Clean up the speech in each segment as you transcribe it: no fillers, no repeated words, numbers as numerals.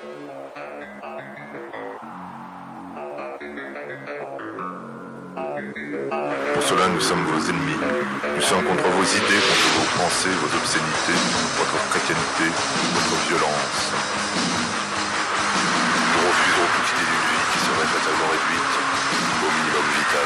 Pour cela, nous sommes vos ennemis. Nous sommes contre vos idées, contre vos pensées, vos obscénités, votre chrétienté, votre violence. Nous refusons toute idée d'une vie qui serait fatalement réduite au minimum vital.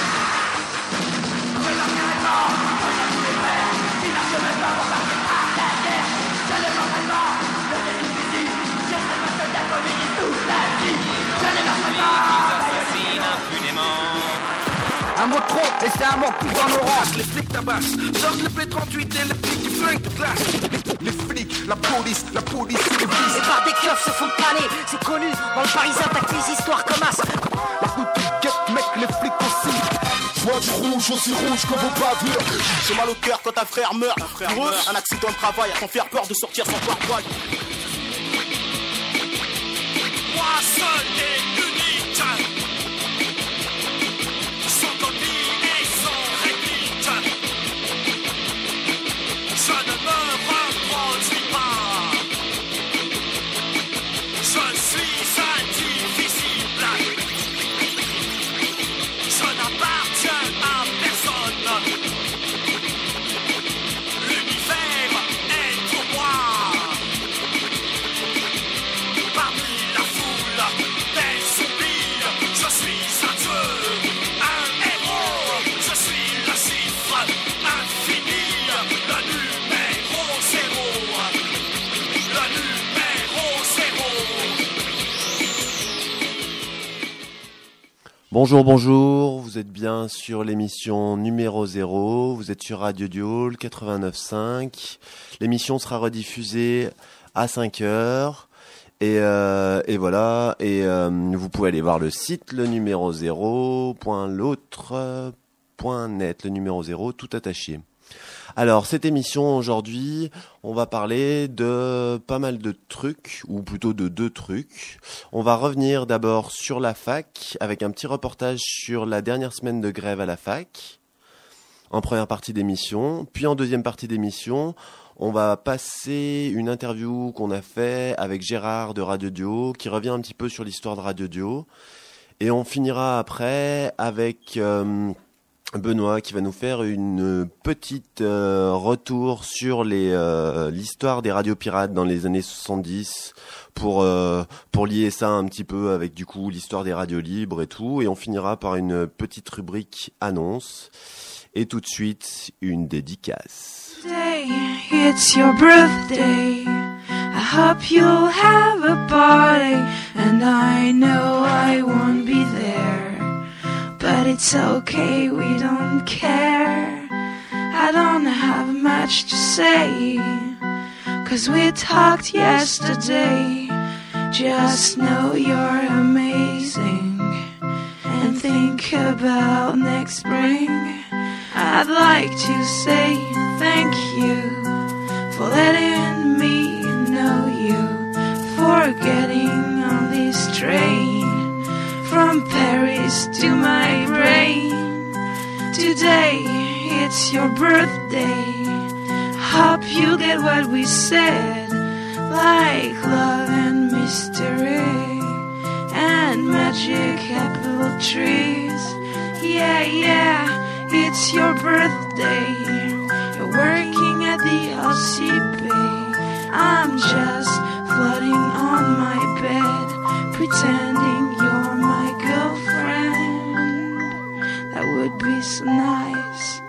Un mot trop, et c'est un mot plus dans l'oracle. Les flics tabassent, sortent le P38 et le flic qui flingue de glace. Les flics, la police, et les flics. Et par des keufs se font planer, c'est connu. Dans le Parisien, t'as que des histoires comme as. La route qui guette, mec, les flics aussi. Moi du rouge, aussi rouge que vos bavures. J'ai mal au cœur quand un frère meurt. Pour eux, un accident de travail a t'en faire peur de sortir sans pare-poil. Moi seul et unique. Bonjour, vous êtes bien sur l'émission numéro 0, vous êtes sur Radio Diol 89.5, l'émission sera rediffusée à 5h, et voilà, et vous pouvez aller voir le site, le numéro 0.l'autre.net, le numéro 0 tout attaché. Alors, cette émission, aujourd'hui, on va parler de pas mal de trucs, ou plutôt de 2 trucs. On va revenir d'abord sur la fac, avec un petit reportage sur la dernière semaine de grève à la fac, en première partie d'émission. Puis en deuxième partie d'émission, on va passer une interview qu'on a fait avec Gérard de Radio Dio, qui revient un petit peu sur l'histoire de Radio Dio. Et on finira après avec Benoît qui va nous faire une petite retour sur l'histoire des radios pirates dans les années 70 pour lier ça un petit peu avec du coup l'histoire des radios libres et tout, et on finira par une petite rubrique annonce et tout de suite une dédicace. Today, it's your birthday. I hope you'll have a party, and I know I won't be there. But it's okay, we don't care. I don't have much to say, 'cause we talked yesterday. Just know you're amazing, and think about next spring. I'd like to say thank you for letting me know you, for getting on this train from Paris to my brain. Today, it's your birthday. Hope you get what we said, like love and mystery and magic apple trees. Yeah, yeah, it's your birthday. You're working at the OCP. I'm just floating on my bed, pretending you're my girlfriend. That would be so nice.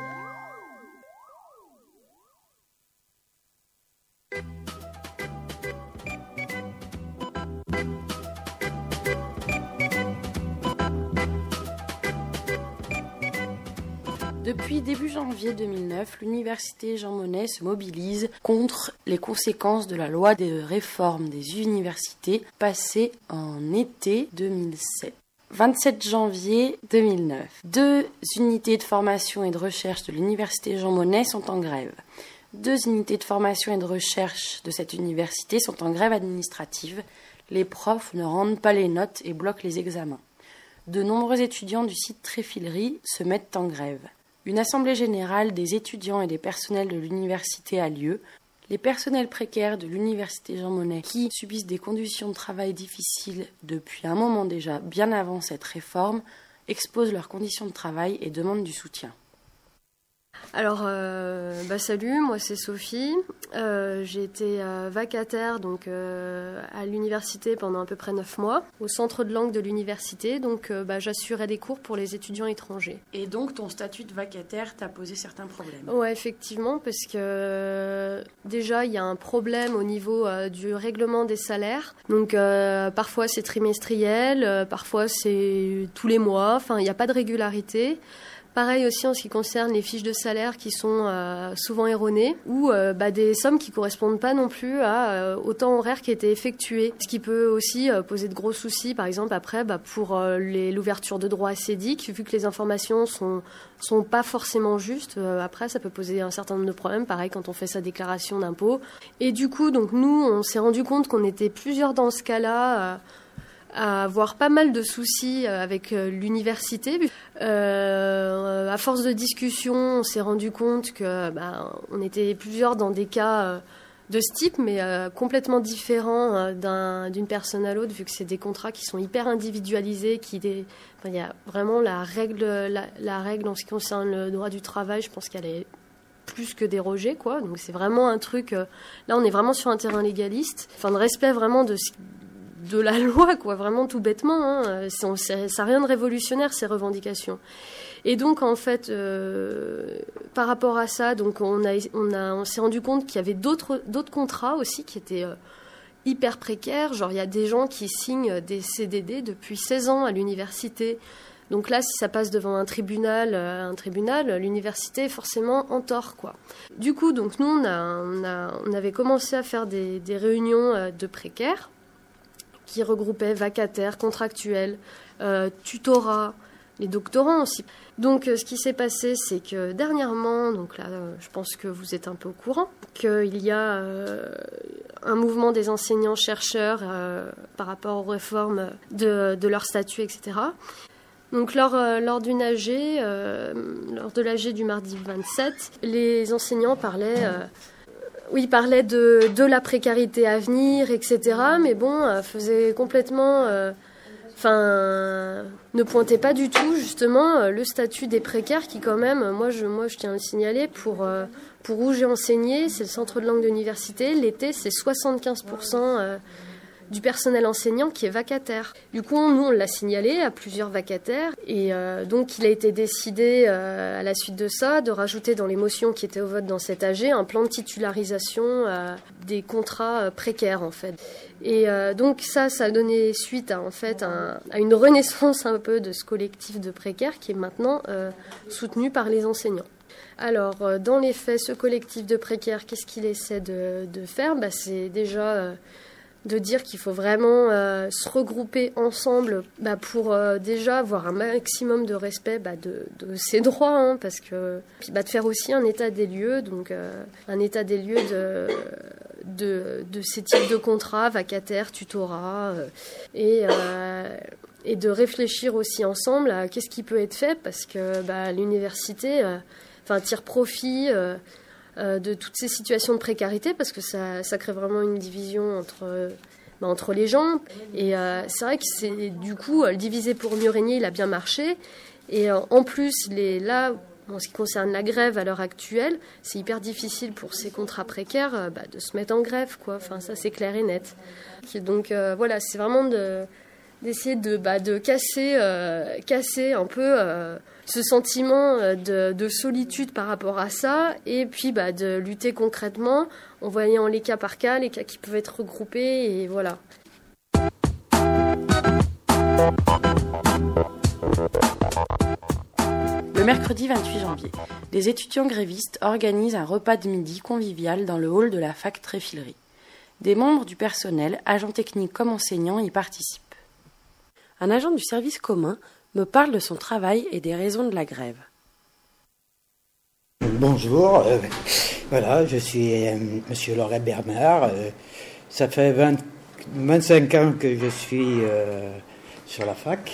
Depuis début janvier 2009, l'université Jean Monnet se mobilise contre les conséquences de la loi de réforme des universités passée en été 2007. 27 janvier 2009. 2 unités de formation et de recherche de l'université Jean Monnet sont en grève. 2 unités de formation et de recherche de cette université sont en grève administrative. Les profs ne rendent pas les notes et bloquent les examens. De nombreux étudiants du site Tréfilerie se mettent en grève. Une assemblée générale des étudiants et des personnels de l'université a lieu. Les personnels précaires de l'université Jean Monnet, qui subissent des conditions de travail difficiles depuis un moment déjà, bien avant cette réforme, exposent leurs conditions de travail et demandent du soutien. Alors, salut, moi c'est Sophie. J'ai été vacataire donc, à l'université pendant à peu près 9 mois, au centre de langue de l'université. Donc, j'assurais des cours pour les étudiants étrangers. Et donc, ton statut de vacataire t'a posé certains problèmes? Ouais, effectivement, parce que déjà, il y a un problème au niveau du règlement des salaires. Donc, parfois c'est trimestriel, parfois c'est tous les mois. Enfin, il n'y a pas de régularité. Pareil aussi en ce qui concerne les fiches de salaire qui sont souvent erronées ou des sommes qui ne correspondent pas non plus au temps horaire qui a été effectué. Ce qui peut aussi poser de gros soucis, par exemple, après pour l'ouverture de droits acédiques, vu que les informations sont pas forcément justes. Après, ça peut poser un certain nombre de problèmes, pareil quand on fait sa déclaration d'impôt. Et du coup, donc nous, on s'est rendu compte qu'on était plusieurs dans ce cas-là, à avoir pas mal de soucis avec l'université. À force de discussion, on s'est rendu compte que on était plusieurs dans des cas de ce type, mais complètement différents d'une personne à l'autre, vu que c'est des contrats qui sont hyper individualisés. Il y a vraiment la règle en ce qui concerne le droit du travail, je pense qu'elle est plus que dérogée, quoi. Donc c'est vraiment un truc... là, on est vraiment sur un terrain légaliste, de respect vraiment de la loi, quoi, vraiment tout bêtement, hein. Ça n'a rien de révolutionnaire, ces revendications. Et donc, en fait, par rapport à ça, donc on s'est rendu compte qu'il y avait d'autres contrats aussi qui étaient hyper précaires. Genre, il y a des gens qui signent des CDD depuis 16 ans à l'université. Donc là, si ça passe devant un tribunal, l'université est forcément en tort, quoi. Du coup, donc nous, on avait commencé à faire des réunions de précaires qui regroupaient vacataires, contractuels, tutorats, les doctorants aussi. Donc, ce qui s'est passé, c'est que dernièrement, donc là, je pense que vous êtes un peu au courant, qu'il y a un mouvement des enseignants-chercheurs par rapport aux réformes de leur statut, etc. Donc, lors d'une AG, lors de l'AG du mardi 27, les enseignants parlaient de la précarité à venir, etc. Mais bon, faisait complètement... ne pointait pas du tout, justement, le statut des précaires qui, quand même, moi je tiens à le signaler, pour où j'ai enseigné, c'est le centre de langue de l'université. L'été, c'est 75% du personnel enseignant qui est vacataire. Du coup, nous, on l'a signalé à plusieurs vacataires. Et donc, il a été décidé, à la suite de ça, de rajouter dans les motions qui étaient au vote dans cet AG un plan de titularisation des contrats précaires, en fait. Et donc, ça a donné suite à une renaissance un peu de ce collectif de précaires qui est maintenant soutenu par les enseignants. Alors, dans les faits, ce collectif de précaires, qu'est-ce qu'il essaie de faire ? C'est déjà... de dire qu'il faut vraiment se regrouper ensemble pour déjà avoir un maximum de respect de ses droits, parce que puis de faire aussi un état des lieux, donc un état des lieux de ces types de contrats, vacataires, tutorats, et de réfléchir aussi ensemble à qu'est-ce qui peut être fait, parce que l'université tire profit de toutes ces situations de précarité, parce que ça crée vraiment une division entre les gens. Et c'est vrai que c'est du coup le diviser pour mieux régner, il a bien marché. Et en plus, en ce qui concerne la grève à l'heure actuelle, c'est hyper difficile pour ces contrats précaires de se mettre en grève, quoi. Ça c'est clair et net. Donc voilà, c'est vraiment d'essayer de casser un peu ce sentiment de solitude par rapport à ça, et puis de lutter concrètement en voyant les cas par cas, les cas qui peuvent être regroupés, et voilà. Le mercredi 28 janvier, des étudiants grévistes organisent un repas de midi convivial dans le hall de la fac Tréfilerie. Des membres du personnel, agents techniques comme enseignants, y participent. Un agent du service commun me parle de son travail et des raisons de la grève. Bonjour, voilà, je suis Monsieur Laurent Bernard. Ça fait 25 ans que je suis sur la fac.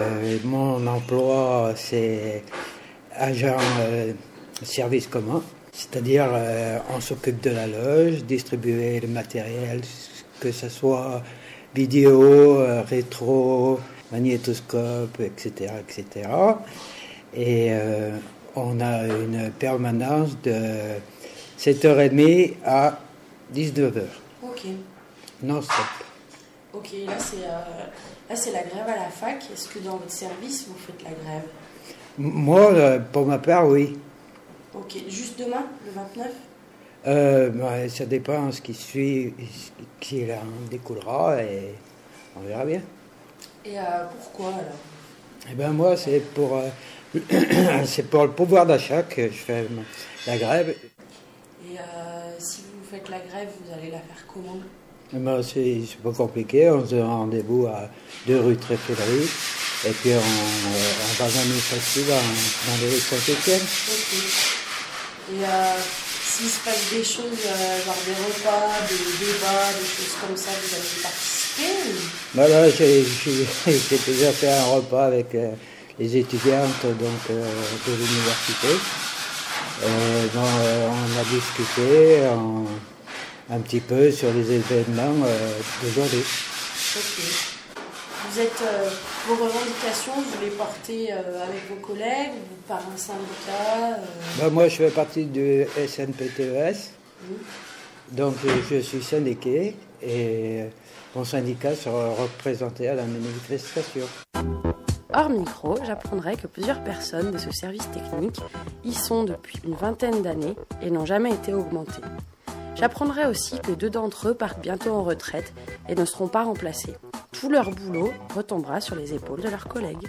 Mon emploi, c'est agent service commun. C'est-à-dire, on s'occupe de la loge, distribuer le matériel, que ce soit vidéo, rétro, magnétoscope, etc., etc. Et on a une permanence de 7h30 à 19h. Ok. Non-stop. Ok, là c'est la grève à la fac. Est-ce que dans votre service vous faites la grève? Moi, pour ma part, oui. Ok, juste demain, le 29? Ça dépend ce qui en découlera et on verra bien. Et pourquoi alors? Eh ben moi, c'est pour le pouvoir d'achat que je fais la grève. Et si vous faites la grève, vous allez la faire comment? Eh ben, c'est pas compliqué, on se donne rendez-vous à 2 rue Tréfélerie et puis on va manifester dans les rues Saint-Étienne. Ok. Et s'il se passe des choses, genre des repas, des débats, des choses comme ça, vous allez y participer ou... Voilà, j'ai déjà fait un repas avec les étudiantes de l'université. On a discuté un petit peu sur les événements d'aujourd'hui. Ok. Vous êtes, vos revendications, vous les portez avec vos collègues ou par un syndicat Moi, je fais partie du SNPTES. Donc, je suis syndiqué et mon syndicat sera représenté à la manifestation. Hors micro, j'apprendrai que plusieurs personnes de ce service technique y sont depuis une vingtaine d'années et n'ont jamais été augmentées. J'apprendrai aussi que 2 d'entre eux partent bientôt en retraite et ne seront pas remplacés. Tout leur boulot retombera sur les épaules de leurs collègues.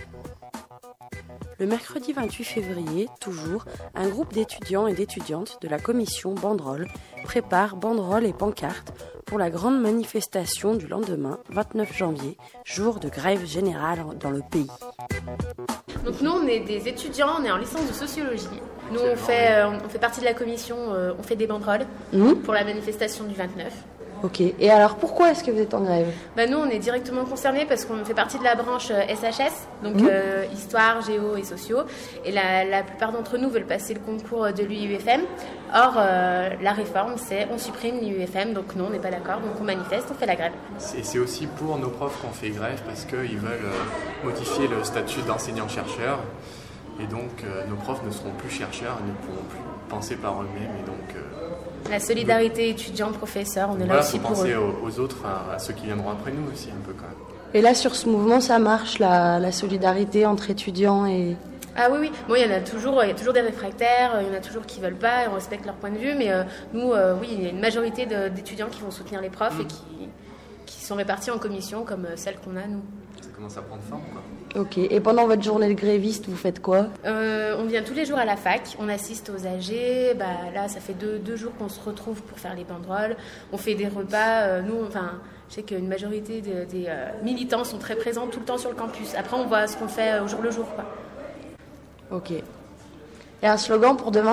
Le mercredi 28 février, toujours, un groupe d'étudiants et d'étudiantes de la commission Banderole prépare banderoles et pancartes pour la grande manifestation du lendemain, 29 janvier, jour de grève générale dans le pays. Donc nous, on est des étudiants, on est en licence de sociologie. Nous, on fait partie de la commission, on fait des banderoles pour la manifestation du 29. Ok, et alors pourquoi est-ce que vous êtes en grève ? Nous, on est directement concernés parce qu'on fait partie de la branche SHS, donc histoire, géo et sociaux. Et la plupart d'entre nous veulent passer le concours de l'UIUFM. Or, la réforme, c'est on supprime l'UIUFM, donc non, on n'est pas d'accord, donc on manifeste, on fait la grève. C'est aussi pour nos profs qu'on fait grève parce qu'ils veulent modifier le statut d'enseignant-chercheur. Et donc, nos profs ne seront plus chercheurs, ne pourront plus penser par eux-mêmes. Et donc, la solidarité étudiant-professeur, on est là aussi pour penser aux autres, à ceux qui viendront après nous aussi, un peu quand même. Et là, sur ce mouvement, ça marche, la solidarité entre étudiants et... Ah oui. Bon, il y a toujours des réfractaires, il y en a toujours qui veulent pas et on respecte leur point de vue. Mais nous, oui, il y a une majorité d'étudiants qui vont soutenir les profs et qui sont répartis en commissions comme celle qu'on a, nous. Ça commence à prendre forme, quoi. Ok, et pendant votre journée de gréviste, vous faites quoi ? On vient tous les jours à la fac, on assiste aux AG, là ça fait deux jours qu'on se retrouve pour faire les banderoles, on fait des repas, je sais qu'une majorité des militants sont très présents tout le temps sur le campus. Après on voit ce qu'on fait au jour le jour, quoi. Ok. Et un slogan pour demain ?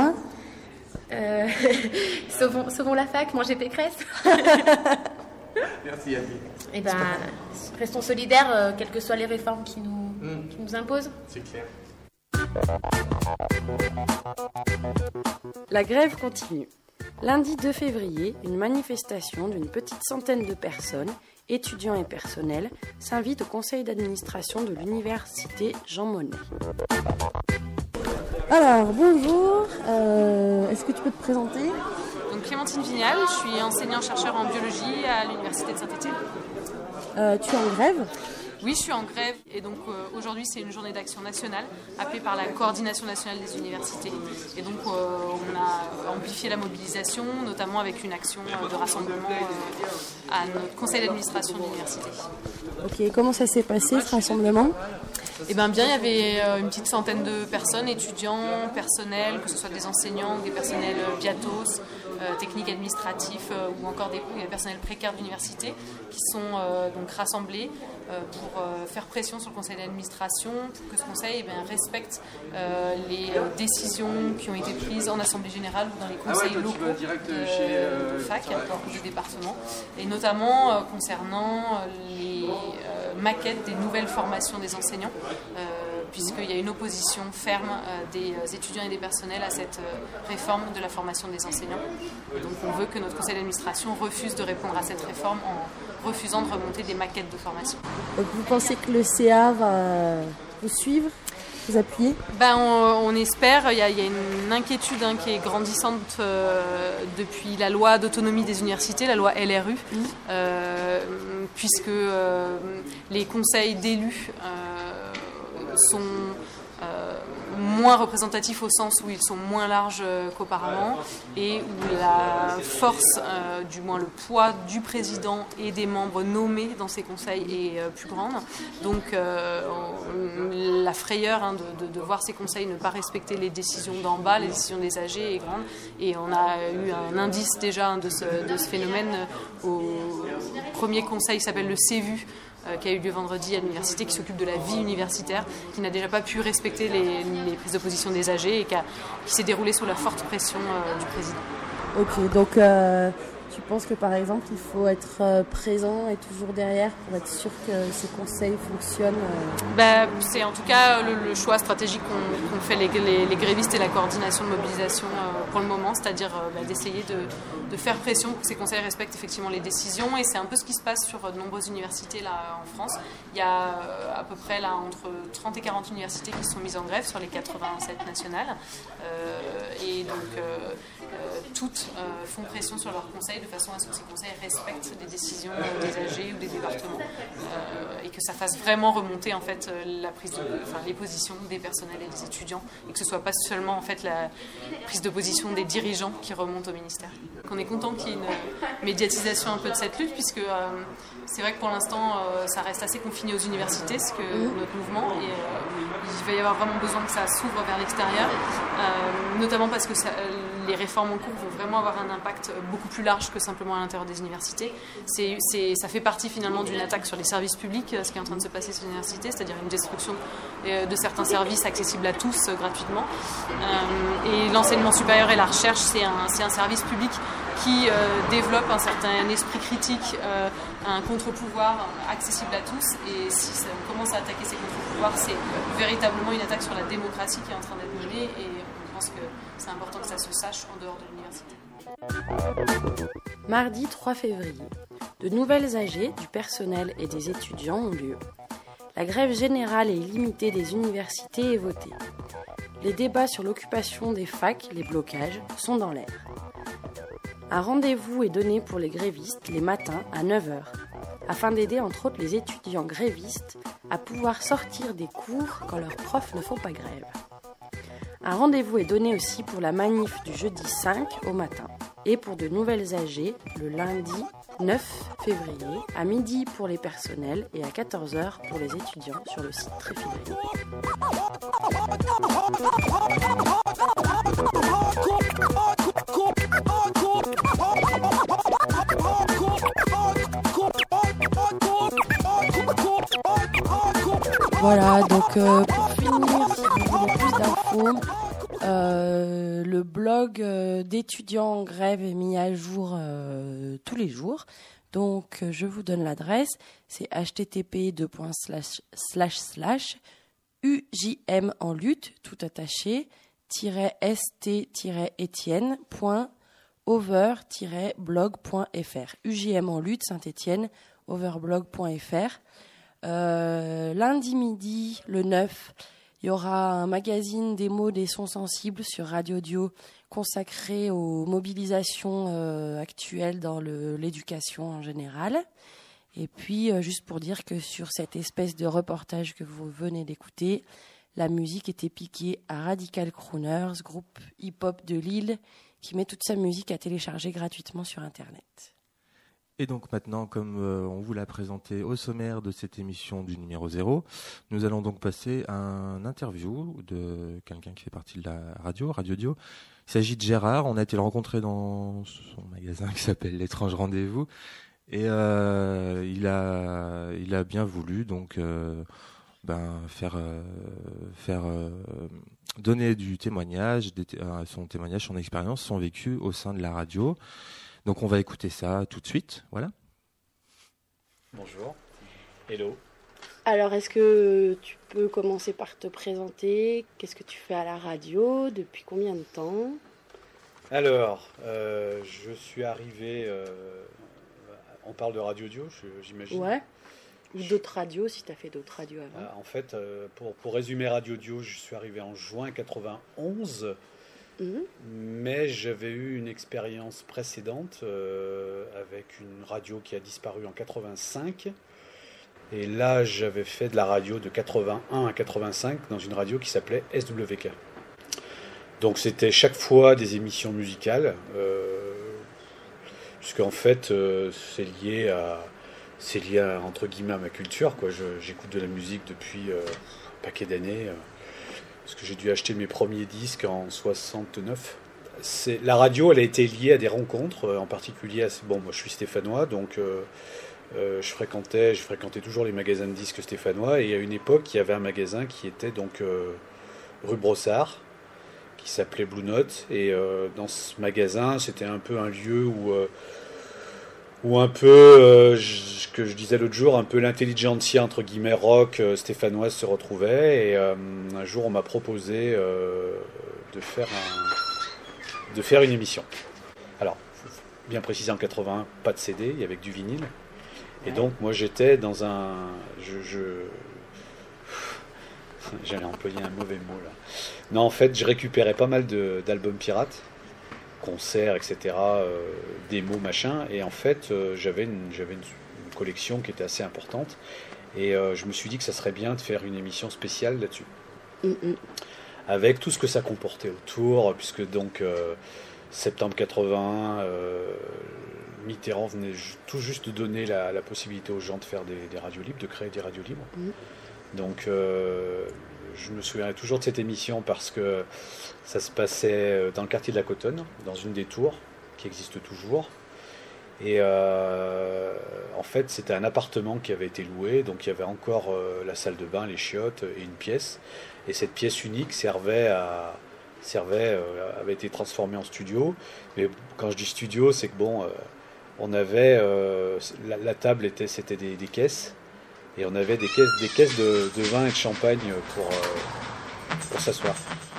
Sauvons la fac, mangez Pécresse. Merci Yannick. Restons solidaires, quelles que soient les réformes qui nous imposent. C'est clair. La grève continue. Lundi 2 février, une manifestation d'une petite centaine de personnes, étudiants et personnels, s'invite au conseil d'administration de l'université Jean Monnet. Alors, bonjour, est-ce que tu peux te présenter ? Donc Clémentine Vignal, je suis enseignant-chercheur en biologie à l'université de Saint-Étienne. Tu es en grève ? Oui, je suis en grève et donc aujourd'hui c'est une journée d'action nationale appelée par la Coordination nationale des universités. Et donc on a amplifié la mobilisation, notamment avec une action de rassemblement à notre conseil d'administration de l'université. Ok, comment ça s'est passé ce rassemblement ? Eh bien, il y avait une petite centaine de personnes, étudiants, personnels, que ce soit des enseignants ou des personnels biatos, techniques administratifs ou encore des personnels précaires de l'université qui sont donc rassemblés pour faire pression sur le conseil d'administration pour que ce conseil respecte les décisions qui ont été prises en assemblée générale ou dans les conseils locaux de fac, du département, et notamment concernant les maquettes des nouvelles formations des enseignants puisqu'il y a une opposition ferme des étudiants et des personnels à cette réforme de la formation des enseignants. Donc on veut que notre conseil d'administration refuse de répondre à cette réforme en refusant de remonter des maquettes de formation. Donc vous pensez que le CA va vous suivre, vous appuyer ? On espère. Il y a une inquiétude qui est grandissante depuis la loi d'autonomie des universités, la loi LRU, puisque les conseils d'élus sont moins représentatifs au sens où ils sont moins larges qu'auparavant et où la force, du moins le poids du président et des membres nommés dans ces conseils est plus grande. Donc la frayeur de voir ces conseils ne pas respecter les décisions d'en bas, les décisions des AG est grande. Et on a eu un indice déjà de ce phénomène au premier conseil qui s'appelle le CEVU, qui a eu lieu vendredi à l'université, qui s'occupe de la vie universitaire, qui n'a déjà pas pu respecter les prises de position des AG et qui s'est déroulé sous la forte pression du président. Ok, donc tu penses que par exemple il faut être présent et toujours derrière pour être sûr que ces conseils fonctionnent C'est en tout cas le choix stratégique qu'ont fait les grévistes et la coordination de mobilisation pour le moment, c'est-à-dire d'essayer de faire pression pour que ces conseils respectent effectivement les décisions, et c'est un peu ce qui se passe sur de nombreuses universités là en France. Il y a à peu près là entre 30 et 40 universités qui sont mises en grève sur les 87 nationales, et donc toutes font pression sur leurs conseils de façon à ce que ces conseils respectent les décisions des AG ou des départements, et que ça fasse vraiment remonter en fait les positions des personnels et des étudiants, et que ce soit pas seulement en fait la prise de position des dirigeants qui remonte au ministère. Donc on est content qu'il y ait une médiatisation un peu de cette lutte, puisque c'est vrai que pour l'instant ça reste assez confiné aux universités, ce que notre mouvement, et il va y avoir vraiment besoin que ça s'ouvre vers l'extérieur, notamment parce que les réformes en cours vont vraiment avoir un impact beaucoup plus large que simplement à l'intérieur des universités. Ça fait partie finalement d'une attaque sur les services publics, ce qui est en train de se passer sur les universités, c'est-à-dire une destruction de certains services accessibles à tous gratuitement. Et l'enseignement supérieur et la recherche, c'est un service public qui développe un certain esprit critique, un contre-pouvoir accessible à tous. Et si on commence à attaquer ces contre-pouvoirs, c'est véritablement une attaque sur la démocratie qui est en train d'être menée, et je pense que c'est important que ça se sache en dehors de l'université. Mardi 3 février, de nouvelles AG, du personnel et des étudiants ont lieu. La grève générale et illimitée des universités est votée. Les débats sur l'occupation des facs, les blocages, sont dans l'air. Un rendez-vous est donné pour les grévistes les matins à 9h, afin d'aider entre autres les étudiants grévistes à pouvoir sortir des cours quand leurs profs ne font pas grève. Un rendez-vous est donné aussi pour la manif du jeudi 5 au matin et pour de nouvelles AG le lundi 9 février à midi pour les personnels et à 14h pour les étudiants sur le site Tréfidèle. Voilà, donc pour finir, si vous voulez plus d'infos, le blog d'étudiants en grève est mis à jour tous les jours. Donc je vous donne l'adresse, c'est http://ujm en lutte, tout attaché, st-etienne.over-blog.fr. UJM en lutte, Saint-Étienne, overblog.fr. Lundi midi, le 9, il y aura un magazine des mots des sons sensibles sur Radio Dio consacré aux mobilisations actuelles dans l'éducation en général. Et puis, juste pour dire que sur cette espèce de reportage que vous venez d'écouter, la musique était piquée à Radical Crooners, groupe hip-hop de Lille, qui met toute sa musique à télécharger gratuitement sur Internet. Et donc maintenant, comme on vous l'a présenté au sommaire de cette émission du numéro 0, nous allons donc passer à un interview de quelqu'un qui fait partie de la Radio Dio. Il s'agit de Gérard, on a été le rencontrer dans son magasin qui s'appelle L'Étrange Rendez-vous, et il a bien voulu donc faire donner du témoignage, son témoignage, son expérience, son vécu au sein de la radio. Donc on va écouter ça tout de suite, voilà. Bonjour, hello, Alors, est-ce que tu peux commencer par te présenter? Qu'est-ce que tu fais à la radio? Depuis combien de temps? Alors, je suis arrivé... on parle de Radio Dio, j'imagine. Ouais. Ou d'autres radios, si tu as fait d'autres radios avant. En fait, pour résumer Radio Dio, je suis arrivé en juin 91. Mais j'avais eu une expérience précédente avec une radio qui a disparu en 85. Et là, j'avais fait de la radio de 81 à 85 dans une radio qui s'appelait SWK. Donc c'était chaque fois des émissions musicales, puisqu'en fait c'est lié à, entre guillemets, à ma culture, quoi. J'écoute de la musique depuis un paquet d'années, parce que j'ai dû acheter mes premiers disques en 69. La radio, elle a été liée à des rencontres, en particulier moi je suis stéphanois, donc je fréquentais toujours les magasins de disques stéphanois, et à une époque il y avait un magasin qui était donc rue Brossard, qui s'appelait Blue Note, et dans ce magasin c'était un peu un lieu où un peu, que je disais l'autre jour, un peu l'intelligentsia entre guillemets rock stéphanoise se retrouvait, et un jour on m'a proposé de faire une émission. Alors, bien précisé, en 81, pas de CD, il y avait que du vinyle. Et donc moi j'étais dans un... J'allais employer un mauvais mot là. Non, en fait, je récupérais pas mal d'albums pirates, concerts, etc., démos, machin. Et en fait, j'avais une collection qui était assez importante. Et je me suis dit que ça serait bien de faire une émission spéciale là-dessus. Avec tout ce que ça comportait autour, puisque donc septembre 81, Mitterrand venait tout juste de donner la possibilité aux gens de faire des radios libres, de créer des radios libres. Donc je me souviens toujours de cette émission parce que ça se passait dans le quartier de la Cotonne, dans une des tours qui existe toujours. Et en fait c'était un appartement qui avait été loué, donc il y avait encore la salle de bain, les chiottes et une pièce. Et cette pièce unique avait été transformée en studio. Mais quand je dis studio, c'est que on avait la table c'était des caisses, et on avait des caisses de vin et de champagne pour s'asseoir.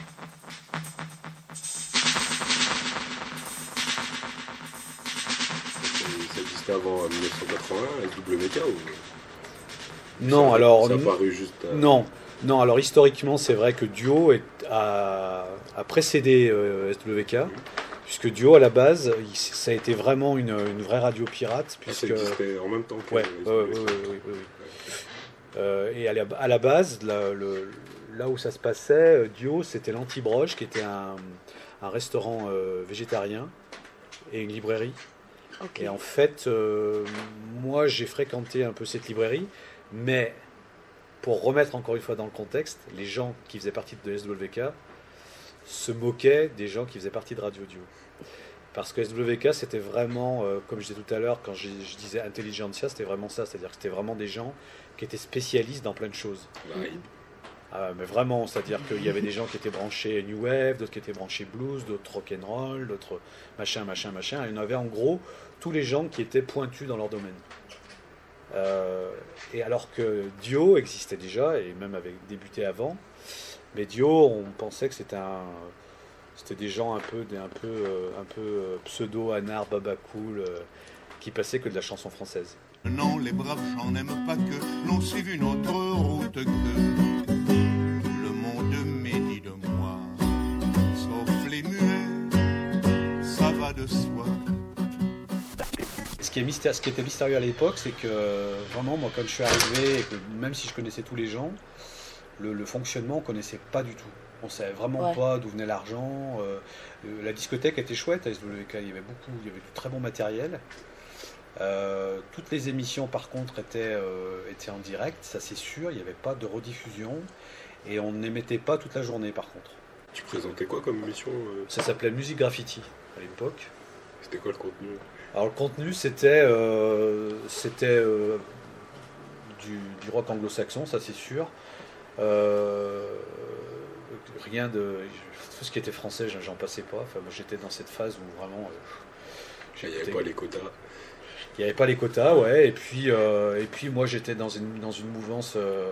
Ça existait avant 1980 avec WK ou... Non, alors ça a paru juste non, alors historiquement c'est vrai que Dio a précédé SWK. Puisque Dio, à la base, ça a été vraiment une vraie radio pirate. Puisque... ça existait en même temps que... Oui. Et à la base, là où ça se passait, Dio, c'était l'Antibroche, qui était un restaurant végétarien et une librairie. Okay. Et en fait, moi, j'ai fréquenté un peu cette librairie, mais pour remettre encore une fois dans le contexte, les gens qui faisaient partie de SWK se moquaient des gens qui faisaient partie de Radio Dio. Parce que SWK, c'était vraiment, comme je disais tout à l'heure, quand je disais intelligentsia, c'était vraiment ça. C'est-à-dire que c'était vraiment des gens qui étaient spécialistes dans plein de choses. Oui. Mais vraiment, c'est-à-dire qu'il y avait des gens qui étaient branchés New Wave, d'autres qui étaient branchés Blues, d'autres Rock'n'Roll, d'autres machin. Et il y en avait en gros tous les gens qui étaient pointus dans leur domaine. Et alors que Dio existait déjà, et même avait débuté avant, mais Dio, on pensait que c'était des gens un peu pseudo, anard, baba cool, qui passaient que de la chanson française. Non, les braves gens n'aiment pas que l'on suive une autre route que le monde médit de moi. Sauf les muets, ça va de soi. Ce qui était mystérieux à l'époque, c'est que vraiment, moi, quand je suis arrivé, et que même si je connaissais tous les gens, le fonctionnement, on ne connaissait pas du tout. On ne savait vraiment pas d'où venait l'argent. La discothèque était chouette à SWK, il y avait du très bon matériel. Toutes les émissions, par contre, étaient en direct, ça c'est sûr. Il n'y avait pas de rediffusion et on n'émettait pas toute la journée, par contre. Tu présentais quoi comme émission Ça s'appelait Music Graffiti à l'époque. C'était quoi le contenu ? Alors le contenu, c'était du rock anglo-saxon, ça c'est sûr. Rien de... Tout ce qui était français, j'en passais pas. Enfin, moi, j'étais dans cette phase où vraiment... il n'y avait pas les quotas. Il n'y avait pas les quotas, ouais. Et puis moi, j'étais dans une mouvance.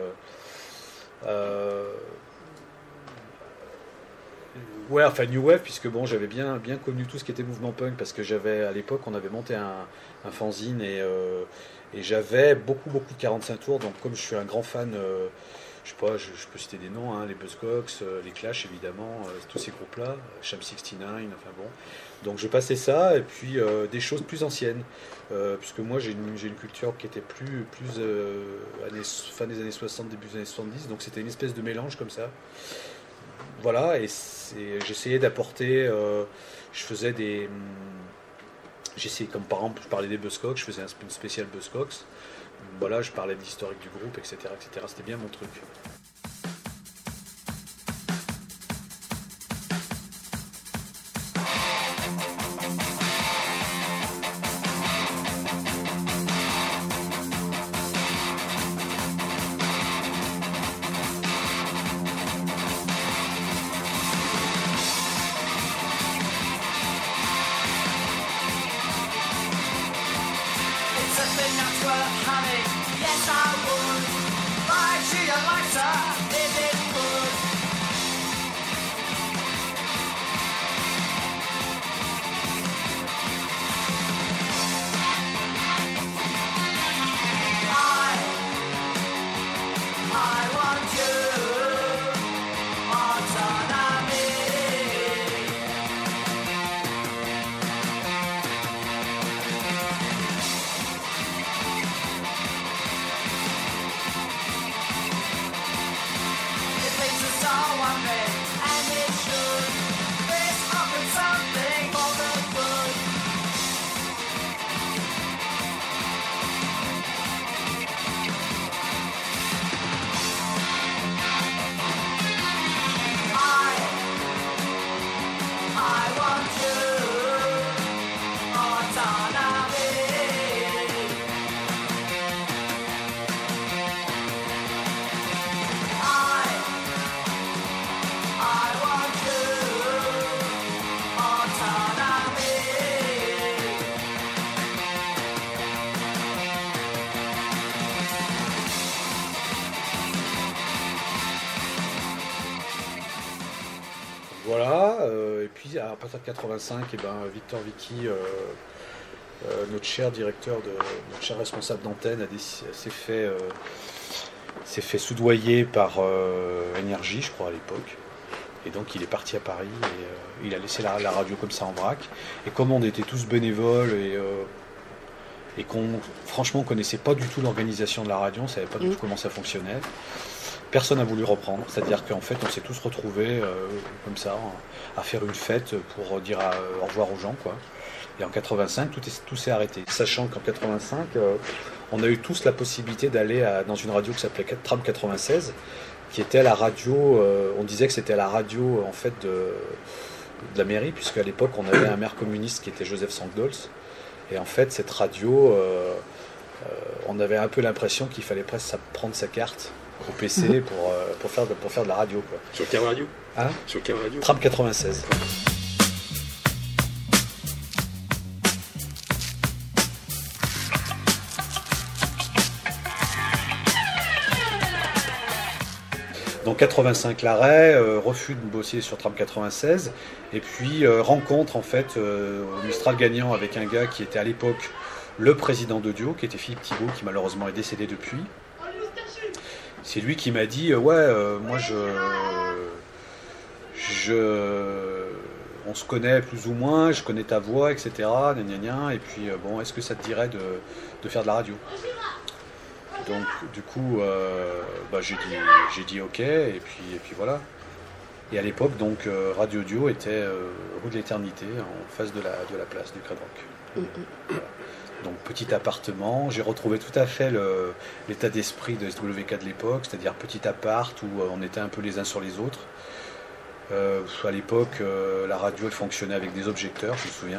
Ouais, enfin New Wave, puisque bon, j'avais bien connu tout ce qui était mouvement punk, parce que à l'époque, on avait monté un fanzine et j'avais beaucoup de 45 tours. Donc, comme je suis un grand fan, je sais pas, je peux citer des noms, hein, les Buzzcocks, les Clash évidemment, tous ces groupes-là, Sham 69, enfin bon. Donc, je passais ça et puis des choses plus anciennes, puisque moi j'ai une culture qui était plus fin des années 60, début des années 70, donc c'était une espèce de mélange comme ça. Voilà, et j'essayais d'apporter, j'essayais, comme par exemple, je parlais des Buzzcocks, je faisais une spéciale Buzzcocks, voilà, je parlais de l'historique du groupe, etc., c'était bien mon truc. Voilà, et puis à partir de 85, Victor Vicky, notre cher directeur, notre cher responsable d'antenne, s'est fait soudoyer par Énergie, je crois, à l'époque. Et donc il est parti à Paris et il a laissé la radio comme ça en vrac. Et comme on était tous bénévoles et qu'on franchement connaissait pas du tout l'organisation de la radio, on savait pas du tout comment ça fonctionnait, personne n'a voulu reprendre. C'est-à-dire qu'en fait on s'est tous retrouvés comme ça à faire une fête pour dire au revoir aux gens, quoi. Et en 85 tout s'est arrêté. Sachant qu'en 85 on a eu tous la possibilité d'aller dans une radio qui s'appelait Tram 96, qui était la radio, on disait que c'était la radio en fait de la mairie, puisqu'à l'époque on avait un maire communiste qui était Joseph Sankdols, et en fait cette radio, on avait un peu l'impression qu'il fallait presque prendre sa carte au PC pour faire de la radio, quoi. Sur quelle radio? Hein? Sur quelle radio? Tram 96. Donc 85 l'arrêt, refus de bosser sur Tram 96, et puis rencontre en fait au Mistral gagnant avec un gars qui était à l'époque le président d'Audio, qui était Philippe Thibault, qui malheureusement est décédé depuis. C'est lui qui m'a dit moi on se connaît plus ou moins, je connais ta voix, etc. Et puis bon, est-ce que ça te dirait de faire de la radio? Donc du coup j'ai dit ok, et puis voilà. Et à l'époque donc Radio Audio était rue de l'Éternité, en face de la place du Crède Rock. Voilà. Donc petit appartement, j'ai retrouvé tout à fait l'état d'esprit de SWK de l'époque, c'est-à-dire petit appart où on était un peu les uns sur les autres. À l'époque la radio elle fonctionnait avec des objecteurs, je me souviens.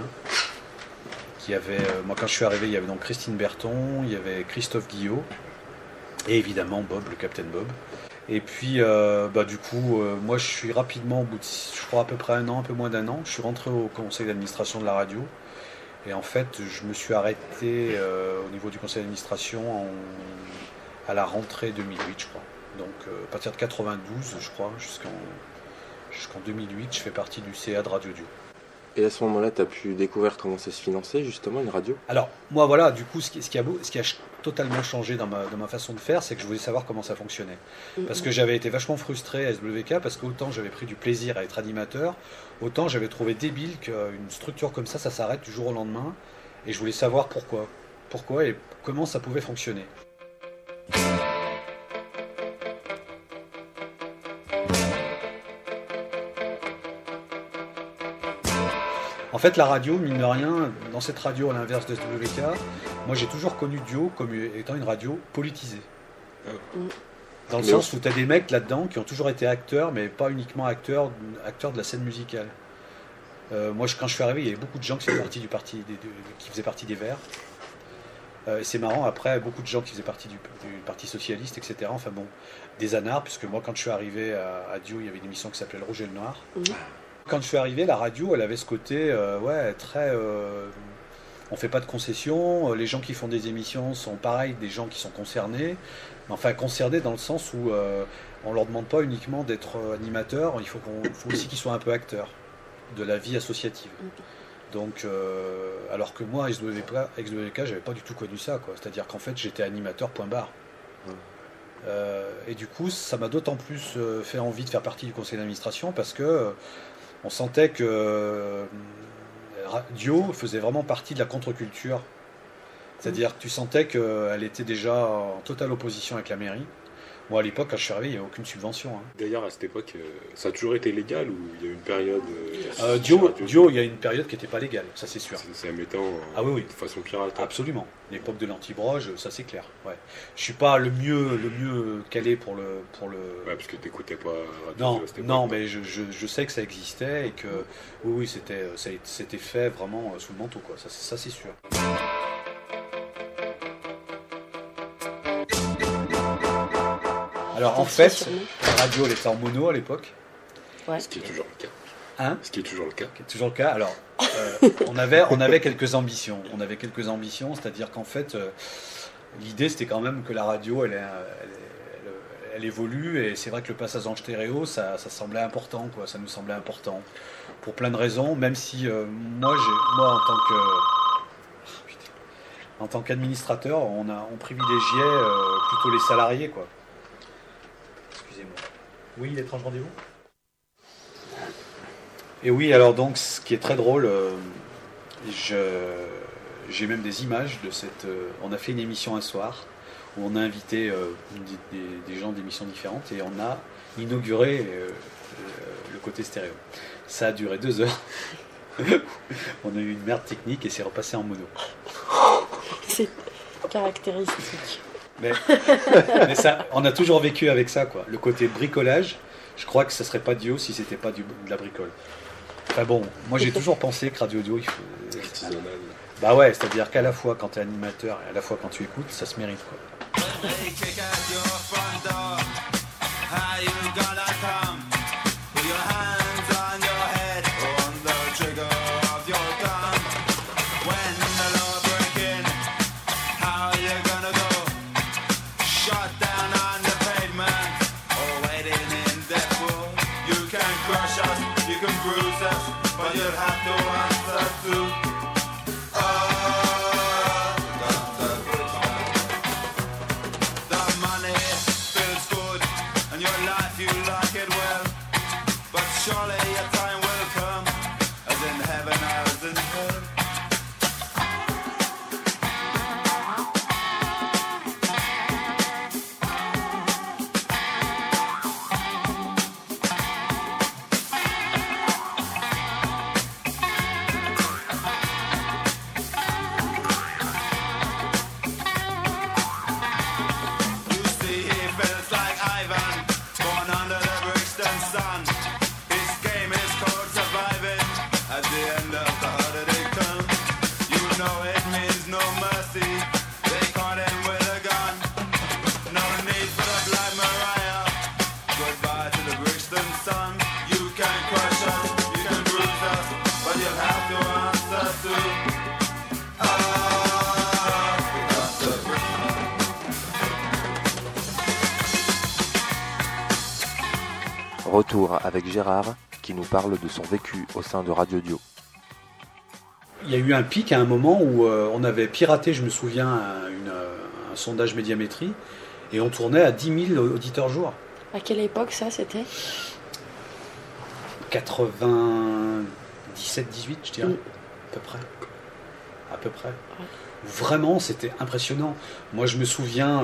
Moi quand je suis arrivé, il y avait donc Christine Berton, il y avait Christophe Guillot, et évidemment Bob, le Capitaine Bob. Et puis du coup moi je suis rapidement, au bout de, je crois à peu près un an, un peu moins d'un an, je suis rentré au conseil d'administration de la radio. Et en fait, je me suis arrêté au niveau du conseil d'administration à la rentrée 2008, je crois. Donc à partir de 92, je crois, jusqu'en 2008, je fais partie du CA de Radio Dio. Et à ce moment-là, tu as pu découvrir comment ça se finançait, justement, une radio? Alors, moi, voilà, du coup, ce qui a totalement changé dans ma façon de faire, c'est que je voulais savoir comment ça fonctionnait. Parce que j'avais été vachement frustré à SWK, parce qu'autant j'avais pris du plaisir à être animateur, autant j'avais trouvé débile qu'une structure comme ça s'arrête du jour au lendemain, et je voulais savoir pourquoi. Pourquoi et comment ça pouvait fonctionner. En fait, la radio, mine de rien, dans cette radio à l'inverse de SWK, moi j'ai toujours connu Dio comme étant une radio politisée. Dans le sens où tu as des mecs là-dedans qui ont toujours été acteurs, mais pas uniquement acteurs de la scène musicale. Moi, quand je suis arrivé, il y avait beaucoup de gens qui faisaient partie des Verts. C'est marrant, après, beaucoup de gens qui faisaient partie du Parti Socialiste, etc. Enfin bon, des anards, puisque moi, quand je suis arrivé à Dio, il y avait une émission qui s'appelait Le Rouge et le Noir. Quand je suis arrivé, la radio, elle avait ce côté, très... on fait pas de concessions, les gens qui font des émissions sont pareil, des gens qui sont concernés, mais enfin concernés dans le sens où on leur demande pas uniquement d'être animateurs, il faut aussi qu'ils soient un peu acteurs de la vie associative. Donc, alors que moi, avec SWK, j'avais pas du tout connu ça, quoi. C'est-à-dire qu'en fait, j'étais animateur, point barre. Et du coup, ça m'a d'autant plus fait envie de faire partie du conseil d'administration parce que on sentait que Dio faisait vraiment partie de la contre-culture. C'est-à-dire que tu sentais qu'elle était déjà en totale opposition avec la mairie. Moi, à l'époque, quand je suis arrivé, il n'y avait aucune subvention. D'ailleurs, à cette époque, ça a toujours été légal ou il y a eu une période... Dio, il y a une période qui n'était pas légale, ça c'est sûr. C'est admettant oui. de façon pirate. Absolument. L'époque de l'antibroge, ça c'est clair. Ouais. Je suis pas le mieux calé pour le... Ouais, parce que tu n'écoutais pas Radio Non, Dio à cette époque. non, mais je sais que ça existait et que oui, c'était fait vraiment sous le manteau, quoi. Ça c'est sûr. Alors en fait, la radio elle était en mono à l'époque. Ouais. Ce qui est toujours le cas. Hein ? Ce qui est toujours le cas. Toujours le cas. Alors, on avait quelques ambitions. C'est-à-dire qu'en fait, l'idée c'était quand même que la radio elle évolue et c'est vrai que le passage en stéréo ça semblait important, quoi. Ça nous semblait important pour plein de raisons. Même si moi en tant qu'administrateur, on privilégiait plutôt les salariés, quoi. Oui, l'étrange rendez-vous. Et oui, alors donc, ce qui est très drôle, j'ai même des images de cette... on a fait une émission un soir où on a invité des gens d'émissions différentes et on a inauguré le côté stéréo. Ça a duré 2 heures. On a eu une merde technique et c'est repassé en mono. C'est caractéristique. Mais ça, on a toujours vécu avec ça, quoi. Le côté bricolage, je crois que ça serait pas Dio si c'était pas de la bricole. Enfin bon, moi j'ai toujours pensé que Radio Dio, il faut... artisanal. Bah ouais, c'est-à-dire qu'à la fois quand tu es animateur et à la fois quand tu écoutes, ça se mérite, quoi. The money retour avec Gérard qui nous parle de son vécu au sein de Radio Dio. Il y a eu un pic à un moment où on avait piraté, je me souviens, un sondage Médiamétrie et on tournait à 10 000 auditeurs jour. À quelle époque ça c'était ? 97, 18 je dirais, à peu près. Ouais. Vraiment c'était impressionnant. Moi je me souviens,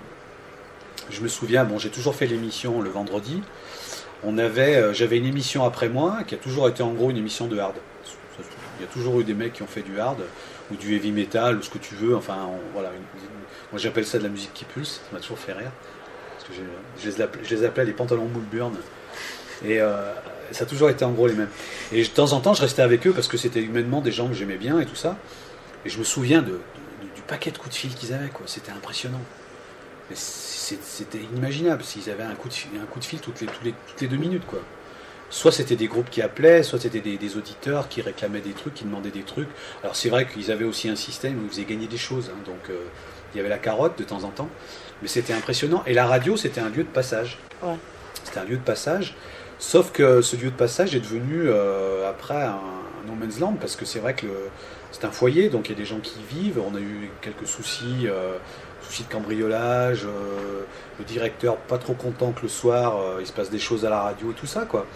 bon j'ai toujours fait l'émission le vendredi, j'avais une émission après moi qui a toujours été en gros une émission de hard. Il y a toujours eu des mecs qui ont fait du hard ou du heavy metal ou ce que tu veux, enfin voilà. Moi j'appelle ça de la musique qui pulse, ça m'a toujours fait rire. Parce que je les appelais les pantalons Moulburn. Et ça a toujours été en gros les mêmes. Et de temps en temps je restais avec eux parce que c'était humainement des gens que j'aimais bien et tout ça. Et je me souviens du paquet de coups de fil qu'ils avaient, quoi. C'était impressionnant. Mais c'était inimaginable s'ils avaient un coup de fil toutes les 2 minutes, quoi. Soit c'était des groupes qui appelaient, soit c'était des auditeurs qui réclamaient des trucs, qui demandaient des trucs. Alors c'est vrai qu'ils avaient aussi un système où ils faisaient gagner des choses, hein, donc il y avait la carotte de temps en temps, mais c'était impressionnant. Et la radio, c'était un lieu de passage. Ouais. C'était un lieu de passage, sauf que ce lieu de passage est devenu après un no man's land, parce que c'est vrai que c'est un foyer, donc il y a des gens qui y vivent. On a eu quelques soucis de cambriolage, le directeur pas trop content que le soir il se passe des choses à la radio et tout ça, quoi.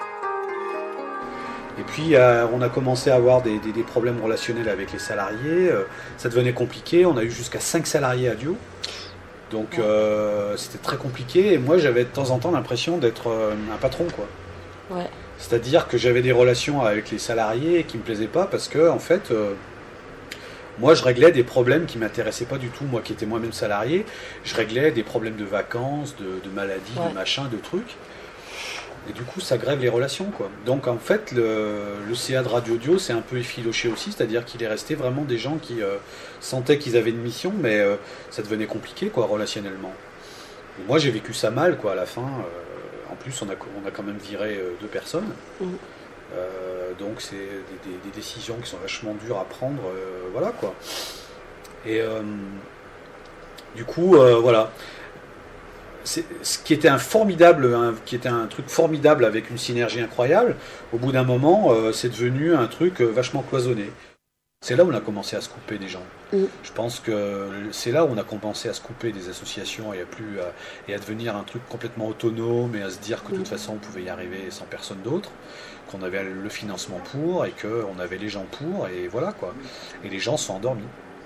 Et puis on a commencé à avoir des problèmes relationnels avec les salariés, ça devenait compliqué, on a eu jusqu'à 5 salariés à Dio, donc c'était très compliqué, et moi j'avais de temps en temps l'impression d'être un patron, quoi. Ouais. C'est-à-dire que j'avais des relations avec les salariés qui me plaisaient pas, parce que en fait moi je réglais des problèmes qui m'intéressaient pas du tout, moi qui étais moi-même salarié, je réglais des problèmes de vacances, de maladies, de machin, de trucs. Et du coup, ça grève les relations, quoi. Donc, en fait, le CA de Radio Dio, c'est un peu effiloché aussi, c'est-à-dire qu'il est resté vraiment des gens qui sentaient qu'ils avaient une mission, mais ça devenait compliqué, quoi, relationnellement. Et moi, j'ai vécu ça mal, quoi, à la fin. En plus, on a quand même viré 2 personnes. Donc, c'est des décisions qui sont vachement dures à prendre, voilà, quoi. Et du coup, voilà. Ce qui était un truc formidable avec une synergie incroyable, au bout d'un moment, c'est devenu un truc vachement cloisonné. C'est là où on a commencé à se couper des gens. Je pense que c'est là où on a commencé à se couper des associations et à devenir un truc complètement autonome, et à se dire que de toute façon on pouvait y arriver sans personne d'autre, qu'on avait le financement pour et qu'on avait les gens pour, et voilà, quoi. Et les gens sont endormis.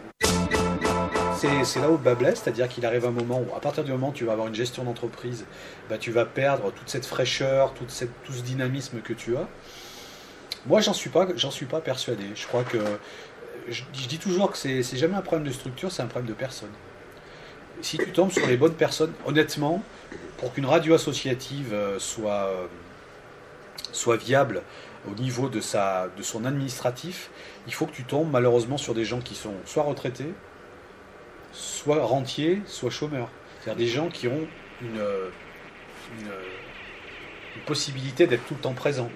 C'est là où le bas blesse, c'est-à-dire qu'il arrive un moment où, à partir du moment où tu vas avoir une gestion d'entreprise, bah, tu vas perdre toute cette fraîcheur, tout ce dynamisme que tu as. Moi, j'en suis pas persuadé. Je crois que je dis toujours que c'est jamais un problème de structure, c'est un problème de personne. Si tu tombes sur les bonnes personnes, honnêtement, pour qu'une radio associative soit viable au niveau de son administratif, il faut que tu tombes malheureusement sur des gens qui sont soit retraités, soit rentiers, soit chômeurs. C'est-à-dire des gens qui ont une possibilité d'être tout le temps présents.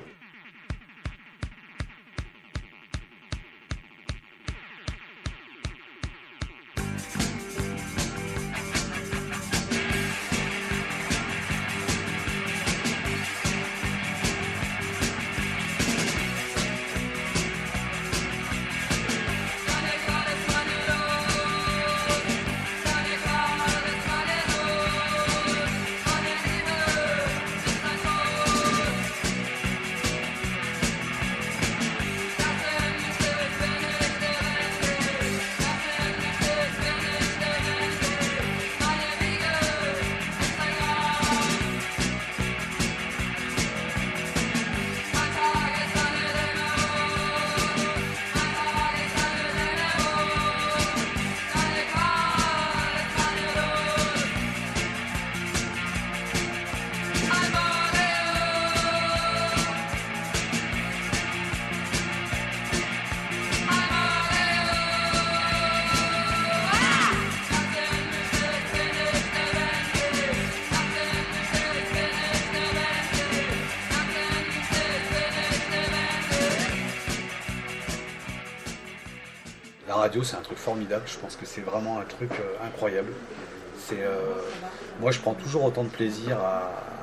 Radio, c'est un truc formidable, je pense que c'est vraiment un truc incroyable. Moi je prends toujours autant de plaisir à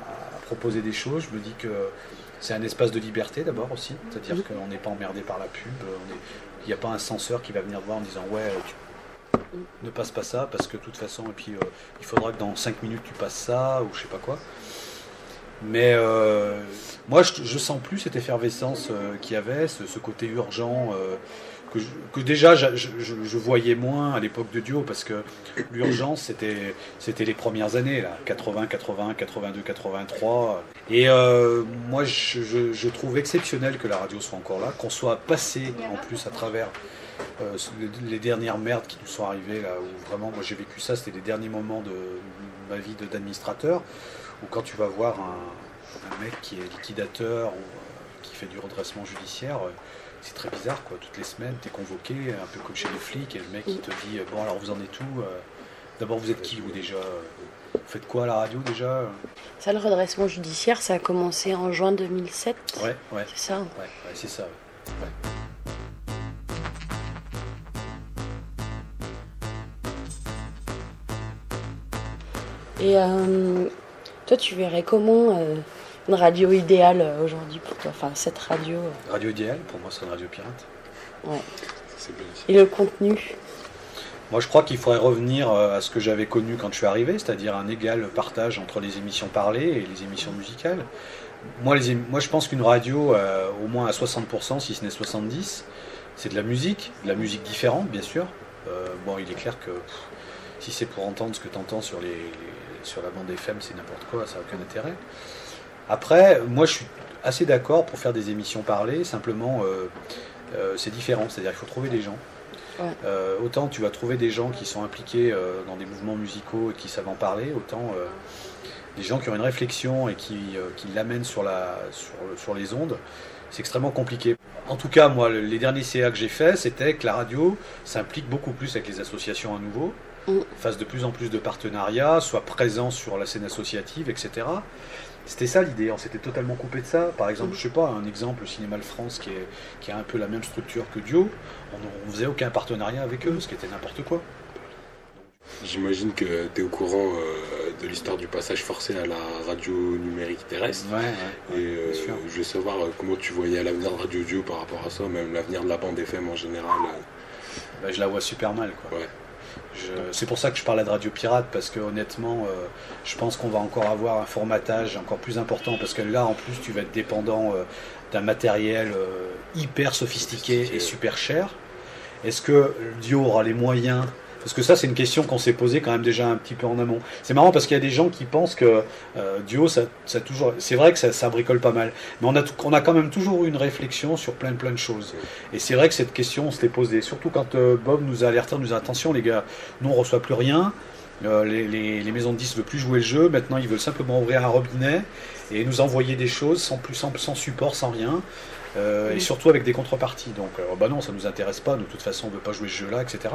proposer des choses. Je me dis que c'est un espace de liberté d'abord aussi, c'est-à-dire qu'on n'est pas emmerdé par la pub, il n'y a pas un censeur qui va venir te voir en disant ouais, ne passe pas ça parce que de toute façon, et puis il faudra que dans 5 minutes tu passes ça ou je sais pas quoi. Mais moi je sens plus cette effervescence qu'il y avait, ce côté urgent que déjà je voyais moins à l'époque de Duo, parce que l'urgence c'était les premières années là, 80, 81, 82, 83, et moi je trouve exceptionnel que la radio soit encore là, qu'on soit passé en plus à travers les dernières merdes qui nous sont arrivées là, où vraiment moi j'ai vécu ça, c'était les derniers moments de ma vie d'administrateur, où quand tu vas voir un mec qui est liquidateur ou qui fait du redressement judiciaire, c'est très bizarre quoi. Toutes les semaines t'es convoqué, un peu comme chez les flics, et le mec il te dit bon alors vous en êtes où, d'abord vous êtes qui vous déjà, vous faites quoi à la radio déjà? Ça, le redressement judiciaire, ça a commencé en juin 2007. Ouais. C'est ça. Ouais, c'est ça. Ouais. Et toi, tu verrais comment une radio idéale aujourd'hui pour toi, enfin cette radio Radio idéale, pour moi, c'est une radio pirate. Ouais. C'est bien. Et le contenu? Moi, je crois qu'il faudrait revenir à ce que j'avais connu quand je suis arrivé, c'est-à-dire un égal partage entre les émissions parlées et les émissions musicales. Moi, je pense qu'une radio, au moins à 60%, si ce n'est 70%, c'est de la musique différente, bien sûr. Bon, il est clair que si c'est pour entendre ce que tu entends sur la bande FM, c'est n'importe quoi, ça n'a aucun intérêt. Après, moi, je suis assez d'accord pour faire des émissions parlées, simplement, c'est différent, c'est-à-dire qu'il faut trouver des gens. Ouais. Autant tu vas trouver des gens qui sont impliqués dans des mouvements musicaux et qui savent en parler, autant des gens qui ont une réflexion et qui l'amènent sur les ondes, c'est extrêmement compliqué. En tout cas, moi, les derniers CA que j'ai faits, c'était que la radio s'implique beaucoup plus avec les associations à nouveau, fasse de plus en plus de partenariats, soit présent sur la scène associative, etc. C'était ça l'idée, on s'était totalement coupé de ça. Par exemple, je sais pas, un exemple, le Cinéma de France qui a un peu la même structure que Dio, on faisait aucun partenariat avec eux, ce qui était n'importe quoi. J'imagine que tu es au courant de l'histoire du passage forcé à la radio numérique terrestre. Ouais, et je voulais savoir comment tu voyais l'avenir de Radio Dio par rapport à ça, même l'avenir de la bande FM en général. Je la vois super mal, quoi. Ouais. C'est pour ça que je parlais de radio pirate, parce que honnêtement, je pense qu'on va encore avoir un formatage encore plus important, parce que là, en plus, tu vas être dépendant d'un matériel hyper sophistiqué et super cher. Est-ce que Dio aura les moyens? Parce que ça, c'est une question qu'on s'est posée quand même déjà un petit peu en amont. C'est marrant parce qu'il y a des gens qui pensent que Duo, ça toujours. C'est vrai que ça bricole pas mal, mais on a quand même toujours eu une réflexion sur plein de choses. Et c'est vrai que cette question, on se l'est posée, surtout quand Bob nous a alerté, nous a dit attention les gars, nous on reçoit plus rien. Les maisons de disques ne veulent plus jouer le jeu. Maintenant, ils veulent simplement ouvrir un robinet et nous envoyer des choses sans support, sans rien. Et surtout avec des contreparties. Donc, non, ça nous intéresse pas. De toute façon, on veut pas jouer ce jeu-là, etc.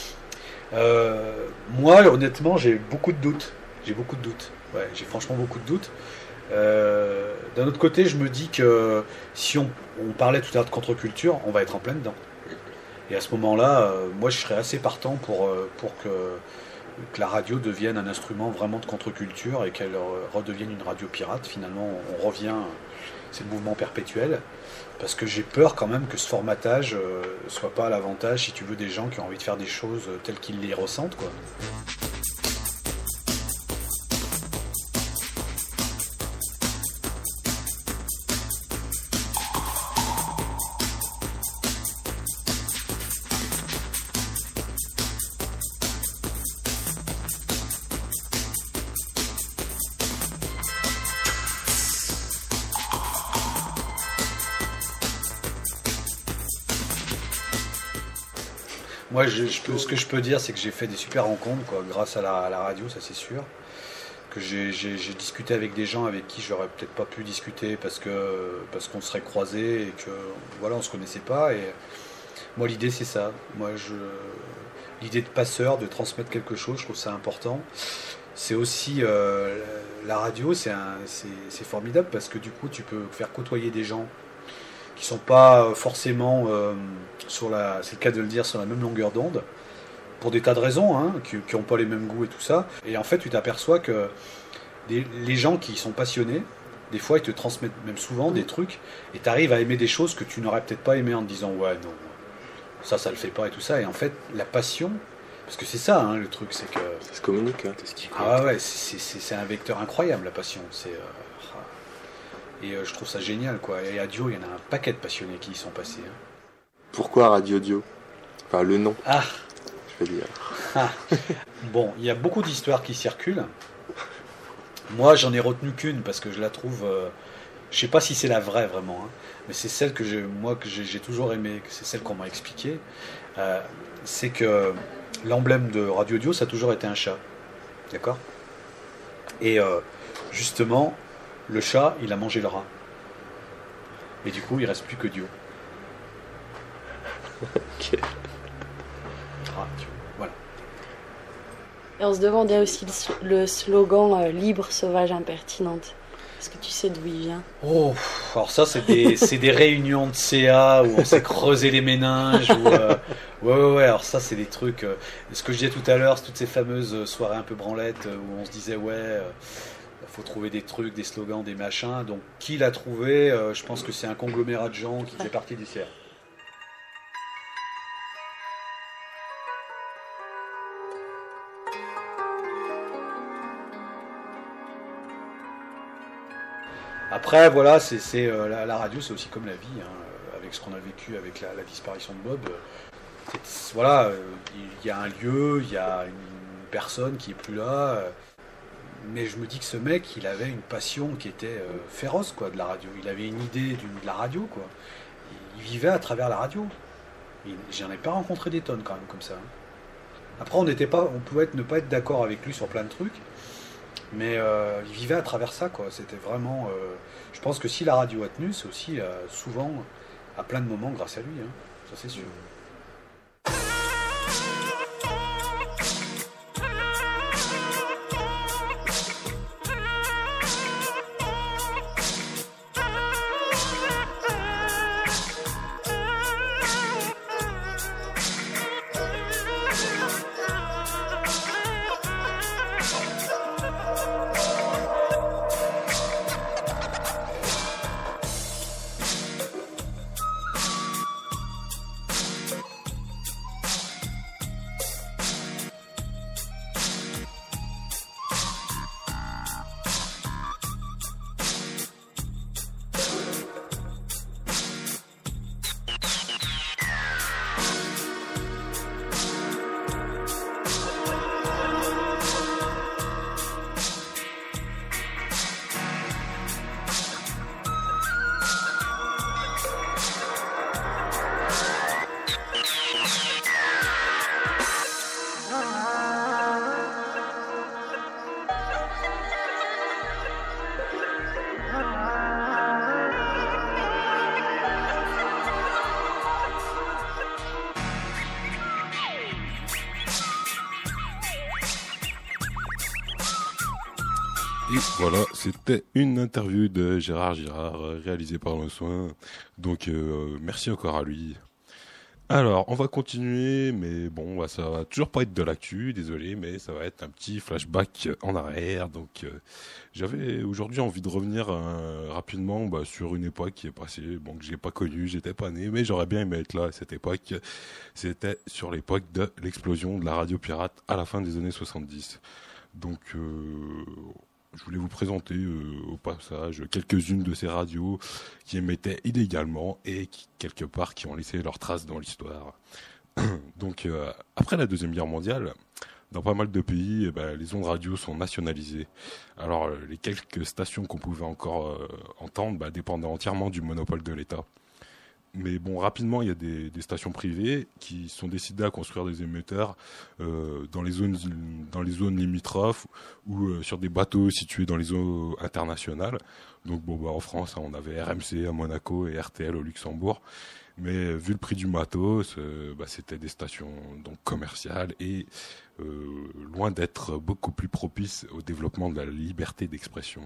Moi, honnêtement, j'ai beaucoup de doutes. Ouais, j'ai franchement beaucoup de doutes. D'un autre côté, je me dis que si on parlait tout à l'heure de contre-culture, on va être en plein dedans. Et à ce moment-là, moi, je serais assez partant pour que la radio devienne un instrument vraiment de contre-culture et qu'elle redevienne une radio pirate. Finalement, on revient, c'est le mouvement perpétuel. Parce que j'ai peur quand même que ce formatage soit pas à l'avantage, si tu veux, des gens qui ont envie de faire des choses telles qu'ils les ressentent, quoi. Moi, ce que je peux dire, c'est que j'ai fait des super rencontres, quoi, grâce à la radio, ça c'est sûr. Que j'ai discuté avec des gens avec qui j'aurais peut-être pas pu discuter parce qu'on serait croisés et que voilà, on se connaissait pas. Et moi, l'idée c'est ça. Moi, l'idée de passeur, de transmettre quelque chose, je trouve ça important. C'est aussi la radio, c'est formidable parce que du coup, tu peux faire côtoyer des gens qui sont pas forcément c'est le cas de le dire, sur la même longueur d'onde, pour des tas de raisons, hein, qui n'ont pas les mêmes goûts et tout ça. Et en fait, tu t'aperçois que les gens qui sont passionnés des fois ils te transmettent même souvent des trucs et tu arrives à aimer des choses que tu n'aurais peut-être pas aimé en te disant ouais non, ça le fait pas et tout ça. Et en fait la passion, parce que c'est ça le truc, c'est que ça se communique, c'est ce qui compte. Ah ouais, c'est un vecteur incroyable la passion, et je trouve ça génial quoi. Et à Dio il y en a un paquet de passionnés qui y sont passés. Pourquoi Radio Dio? Enfin le nom. Ah, je veux dire. Bon, il y a beaucoup d'histoires qui circulent. Moi, j'en ai retenu qu'une parce que je la trouve. Je sais pas si c'est la vraie vraiment, mais c'est celle que j'ai toujours aimée, c'est celle qu'on m'a expliquée. C'est que l'emblème de Radio Dio, ça a toujours été un chat, d'accord? Et justement, le chat, il a mangé le rat. Et du coup, il reste plus que Dio. Ok. Voilà. Et on se demandait aussi le slogan libre, sauvage, impertinente. Est-ce que tu sais d'où il vient? Oh, alors ça c'est des réunions de CA où on s'est creusé les méninges. Ouais. Alors ça c'est des trucs. Ce que je disais tout à l'heure, c'est toutes ces fameuses soirées un peu branlettes où on se disait faut trouver des trucs, des slogans, des machins. Donc qui l'a trouvé? Je pense que c'est un conglomérat de gens qui fait partie du CA. Après, voilà, la radio, c'est aussi comme la vie, avec ce qu'on a vécu avec la disparition de Bob. Voilà, il y a un lieu, il y a une personne qui est plus là, mais je me dis que ce mec, il avait une passion qui était féroce, quoi, de la radio. Il avait une idée de la radio, quoi. Il vivait à travers la radio. J'en ai pas rencontré des tonnes quand même comme ça. Après, on pouvait ne pas être d'accord avec lui sur plein de trucs. Mais il vivait à travers ça, quoi. C'était vraiment. Je pense que si la radio a tenu, c'est aussi souvent à plein de moments grâce à lui. Ça, c'est sûr. Et voilà, c'était une interview de Gérard Girard réalisée par Le Soin. Donc merci encore à lui. Alors, on va continuer, mais bon, ça va toujours pas être de l'actu, désolé, mais ça va être un petit flashback en arrière. Donc, j'avais aujourd'hui envie de revenir rapidement sur une époque qui est passée, que j'ai pas connue, j'étais pas né, mais j'aurais bien aimé être là à cette époque. C'était sur l'époque de l'explosion de la radio pirate à la fin des années 70. Donc, je voulais vous présenter au passage quelques-unes de ces radios qui émettaient illégalement et qui, quelque part, qui ont laissé leurs traces dans l'histoire. Donc, après la Deuxième Guerre mondiale, dans pas mal de pays, les ondes radio sont nationalisées. Alors, les quelques stations qu'on pouvait encore entendre dépendaient entièrement du monopole de l'État. Mais bon, rapidement, il y a des stations privées qui sont décidées à construire des émetteurs dans les zones limitrophes ou sur des bateaux situés dans les eaux internationales. Donc en France, on avait RMC à Monaco et RTL au Luxembourg. Mais vu le prix du matos, c'était des stations donc commerciales et loin d'être beaucoup plus propices au développement de la liberté d'expression.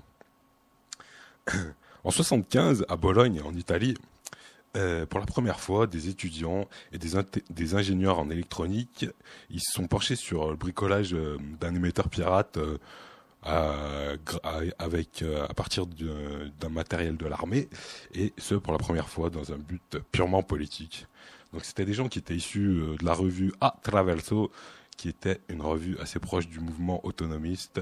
En 1975, à Bologne, en Italie, pour la première fois, des étudiants et des ingénieurs en électronique, ils se sont penchés sur le bricolage d'un émetteur pirate à partir d'un matériel de l'armée, et ce pour la première fois dans un but purement politique. Donc c'était des gens qui étaient issus de la revue A Traverso, qui était une revue assez proche du mouvement autonomiste,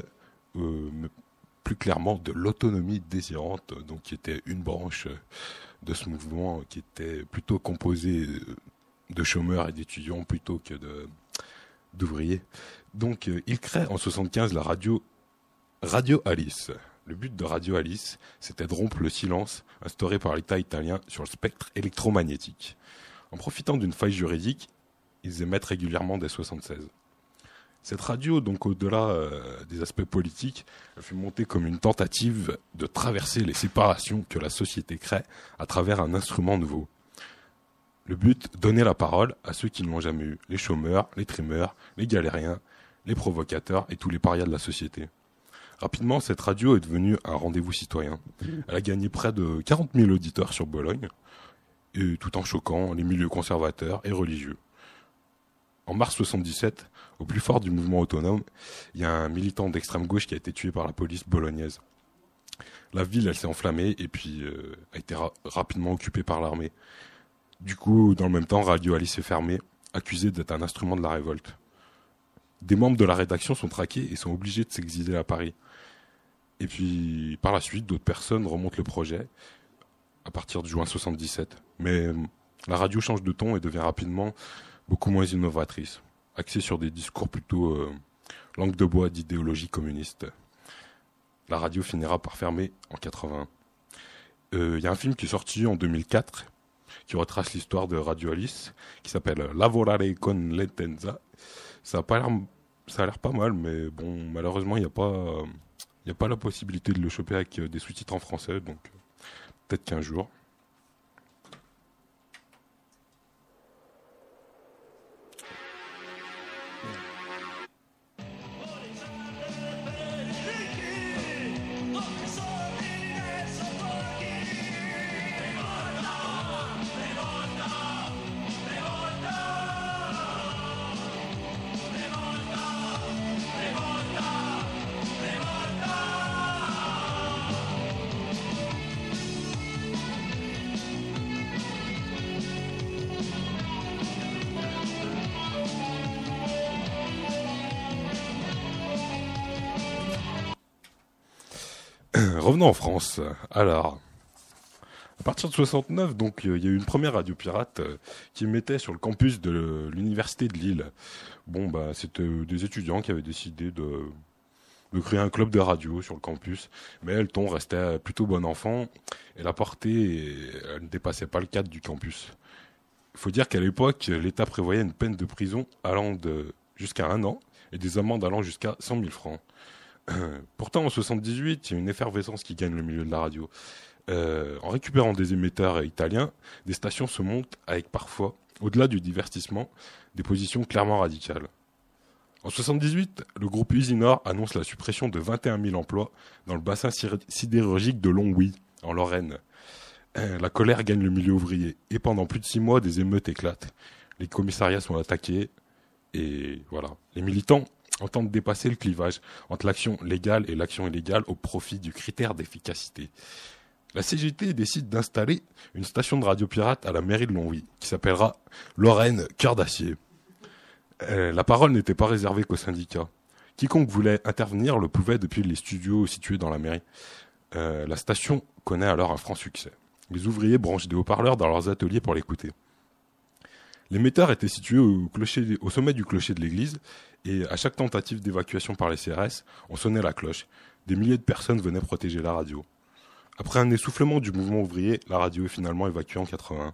plus clairement de l'autonomie désirante, donc qui était une branche de ce mouvement qui était plutôt composée de chômeurs et d'étudiants plutôt que d'ouvriers. Donc il crée en 1975 la Radio Alice. Le but de Radio Alice, c'était de rompre le silence instauré par l'État italien sur le spectre électromagnétique. En profitant d'une faille juridique, ils émettent régulièrement dès 1976. Cette radio, donc au-delà des aspects politiques, elle fut montée comme une tentative de traverser les séparations que la société crée à travers un instrument nouveau. Le but, donner la parole à ceux qui ne l'ont jamais eu, les chômeurs, les trimeurs, les galériens, les provocateurs et tous les parias de la société. Rapidement, cette radio est devenue un rendez-vous citoyen. Elle a gagné près de 40 000 auditeurs sur Bologne, et tout en choquant les milieux conservateurs et religieux. En mars 1977, au plus fort du mouvement autonome, il y a un militant d'extrême gauche qui a été tué par la police bolognaise. La ville, elle s'est enflammée et puis a été rapidement occupée par l'armée. Du coup, dans le même temps, Radio Alice est fermée, accusée d'être un instrument de la révolte. Des membres de la rédaction sont traqués et sont obligés de s'exiler à Paris. Et puis, par la suite, d'autres personnes remontent le projet à partir de juin 1977. Mais la radio change de ton et devient rapidement beaucoup moins innovatrice, axée sur des discours plutôt langue de bois d'idéologie communiste. La radio finira par fermer en 1981. Il y a un film qui est sorti en 2004 qui retrace l'histoire de Radio Alice, qui s'appelle Lavorare con l'Entenza. Ça a l'air pas mal, mais bon, malheureusement, il n'y a pas la possibilité de le choper avec des sous-titres en français, donc peut-être qu'un jour. Revenons en France. Alors, à partir de 69, donc il y a eu une première radio pirate qui émettait sur le campus de l'université de Lille. Bon, bah, c'était des étudiants qui avaient décidé de créer un club de radio sur le campus, mais le ton restait plutôt bon enfant et la portée elle ne dépassait pas le cadre du campus. Il faut dire qu'à l'époque, l'État prévoyait une peine de prison allant jusqu'à 1 an et des amendes allant jusqu'à 100 000 francs. Pourtant, en 78, il y a une effervescence qui gagne le milieu de la radio. En récupérant des émetteurs italiens, des stations se montent avec parfois, au-delà du divertissement, des positions clairement radicales. En 78, le groupe Usinor annonce la suppression de 21 000 emplois dans le bassin sidérurgique de Longwy, en Lorraine. La colère gagne le milieu ouvrier, et pendant plus de 6 mois, des émeutes éclatent. Les commissariats sont attaqués, et voilà. Les militants entendent dépasser le clivage entre l'action légale et l'action illégale au profit du critère d'efficacité. La CGT décide d'installer une station de radio pirate à la mairie de Longwy, qui s'appellera Lorraine Cœur d'Acier. La parole n'était pas réservée qu'aux syndicats. Quiconque voulait intervenir le pouvait depuis les studios situés dans la mairie. La station connaît alors un franc succès. Les ouvriers branchent des haut-parleurs dans leurs ateliers pour l'écouter. L'émetteur était situé au sommet du clocher de l'église, et à chaque tentative d'évacuation par les CRS, on sonnait la cloche. Des milliers de personnes venaient protéger la radio. Après un essoufflement du mouvement ouvrier, la radio est finalement évacuée en 1981.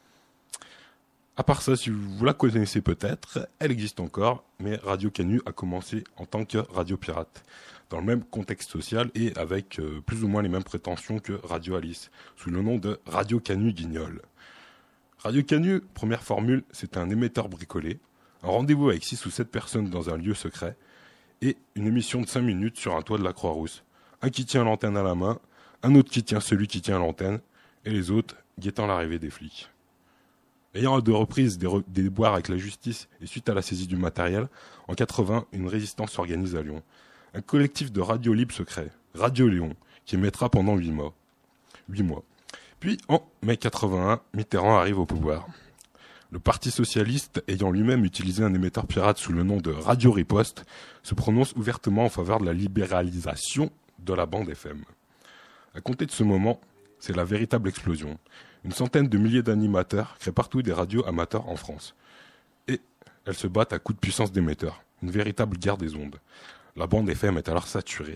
À part ça, si vous la connaissez peut-être, elle existe encore, mais Radio Canu a commencé en tant que radio pirate, dans le même contexte social et avec plus ou moins les mêmes prétentions que Radio Alice, sous le nom de Radio Canu Guignol. Radio Canu, première formule, c'est un émetteur bricolé, un rendez-vous avec 6 ou 7 personnes dans un lieu secret, et une émission de 5 minutes sur un toit de la Croix-Rousse. Un qui tient l'antenne à la main, un autre qui tient celui qui tient l'antenne, et les autres guettant l'arrivée des flics. Ayant à 2 reprises des déboires avec la justice et suite à la saisie du matériel, en 1980, une résistance s'organise à Lyon. un collectif de radio libre se crée, Radio Léon, qui émettra pendant 8 mois. Puis, en mai 81, Mitterrand arrive au pouvoir. Le Parti socialiste, ayant lui-même utilisé un émetteur pirate sous le nom de Radio Riposte, se prononce ouvertement en faveur de la libéralisation de la bande FM. À compter de ce moment, c'est la véritable explosion. Une centaine de milliers d'animateurs créent partout des radios amateurs en France. Et elles se battent à coups de puissance d'émetteurs. Une véritable guerre des ondes. La bande FM est alors saturée.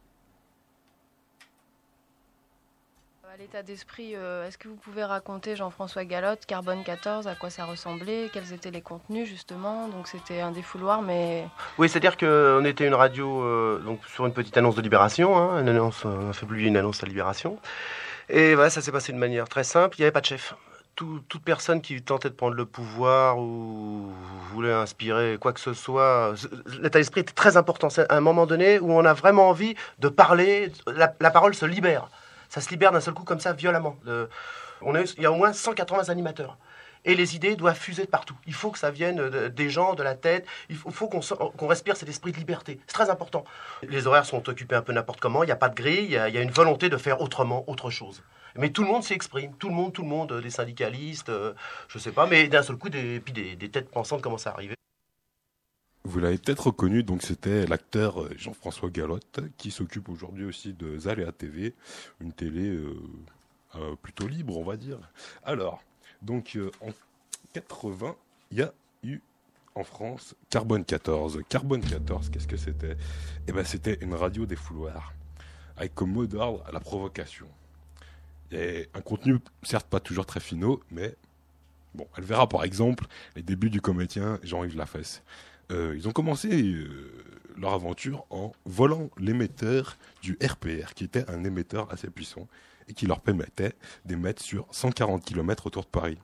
À l'état d'esprit, est-ce que vous pouvez raconter, Jean-François Galotte, Carbone 14, à quoi ça ressemblait, quels étaient les contenus justement? Donc c'était un défouloir, mais... Oui, c'est-à-dire qu'on était une radio donc sur une petite annonce de Libération, hein, on a fait publier une annonce à Libération. Et voilà, ça s'est passé de manière très simple, il n'y avait pas de chef. Toute personne qui tentait de prendre le pouvoir ou voulait inspirer quoi que ce soit, l'état d'esprit était très important. C'est à un moment donné où on a vraiment envie de parler, la parole se libère. Ça se libère d'un seul coup comme ça, violemment. Il y a au moins 180 animateurs. Et les idées doivent fuser de partout. Il faut que ça vienne des gens, de la tête. Il faut qu'on respire cet esprit de liberté. C'est très important. Les horaires sont occupés un peu n'importe comment. Il n'y a pas de grille. Il y a une volonté de faire autrement, autre chose. Mais tout le monde s'exprime. Tout le monde, des syndicalistes, je sais pas. Mais d'un seul coup, des têtes pensantes commencent à arriver. Vous l'avez peut-être reconnu, donc c'était l'acteur Jean-François Galotte, qui s'occupe aujourd'hui aussi de Zaléa TV, une télé plutôt libre, on va dire. Alors, donc en 80, il y a eu en France Carbone 14. Carbone 14, qu'est-ce que c'était? Eh ben, c'était une radio des fouloirs, avec comme mot d'ordre la provocation. Et un contenu, certes pas toujours très finaux, mais bon, elle verra par exemple les débuts du comédien Jean-Yves Lafesse. Ils ont commencé leur aventure en volant l'émetteur du RPR, qui était un émetteur assez puissant et qui leur permettait d'émettre sur 140 km autour de Paris.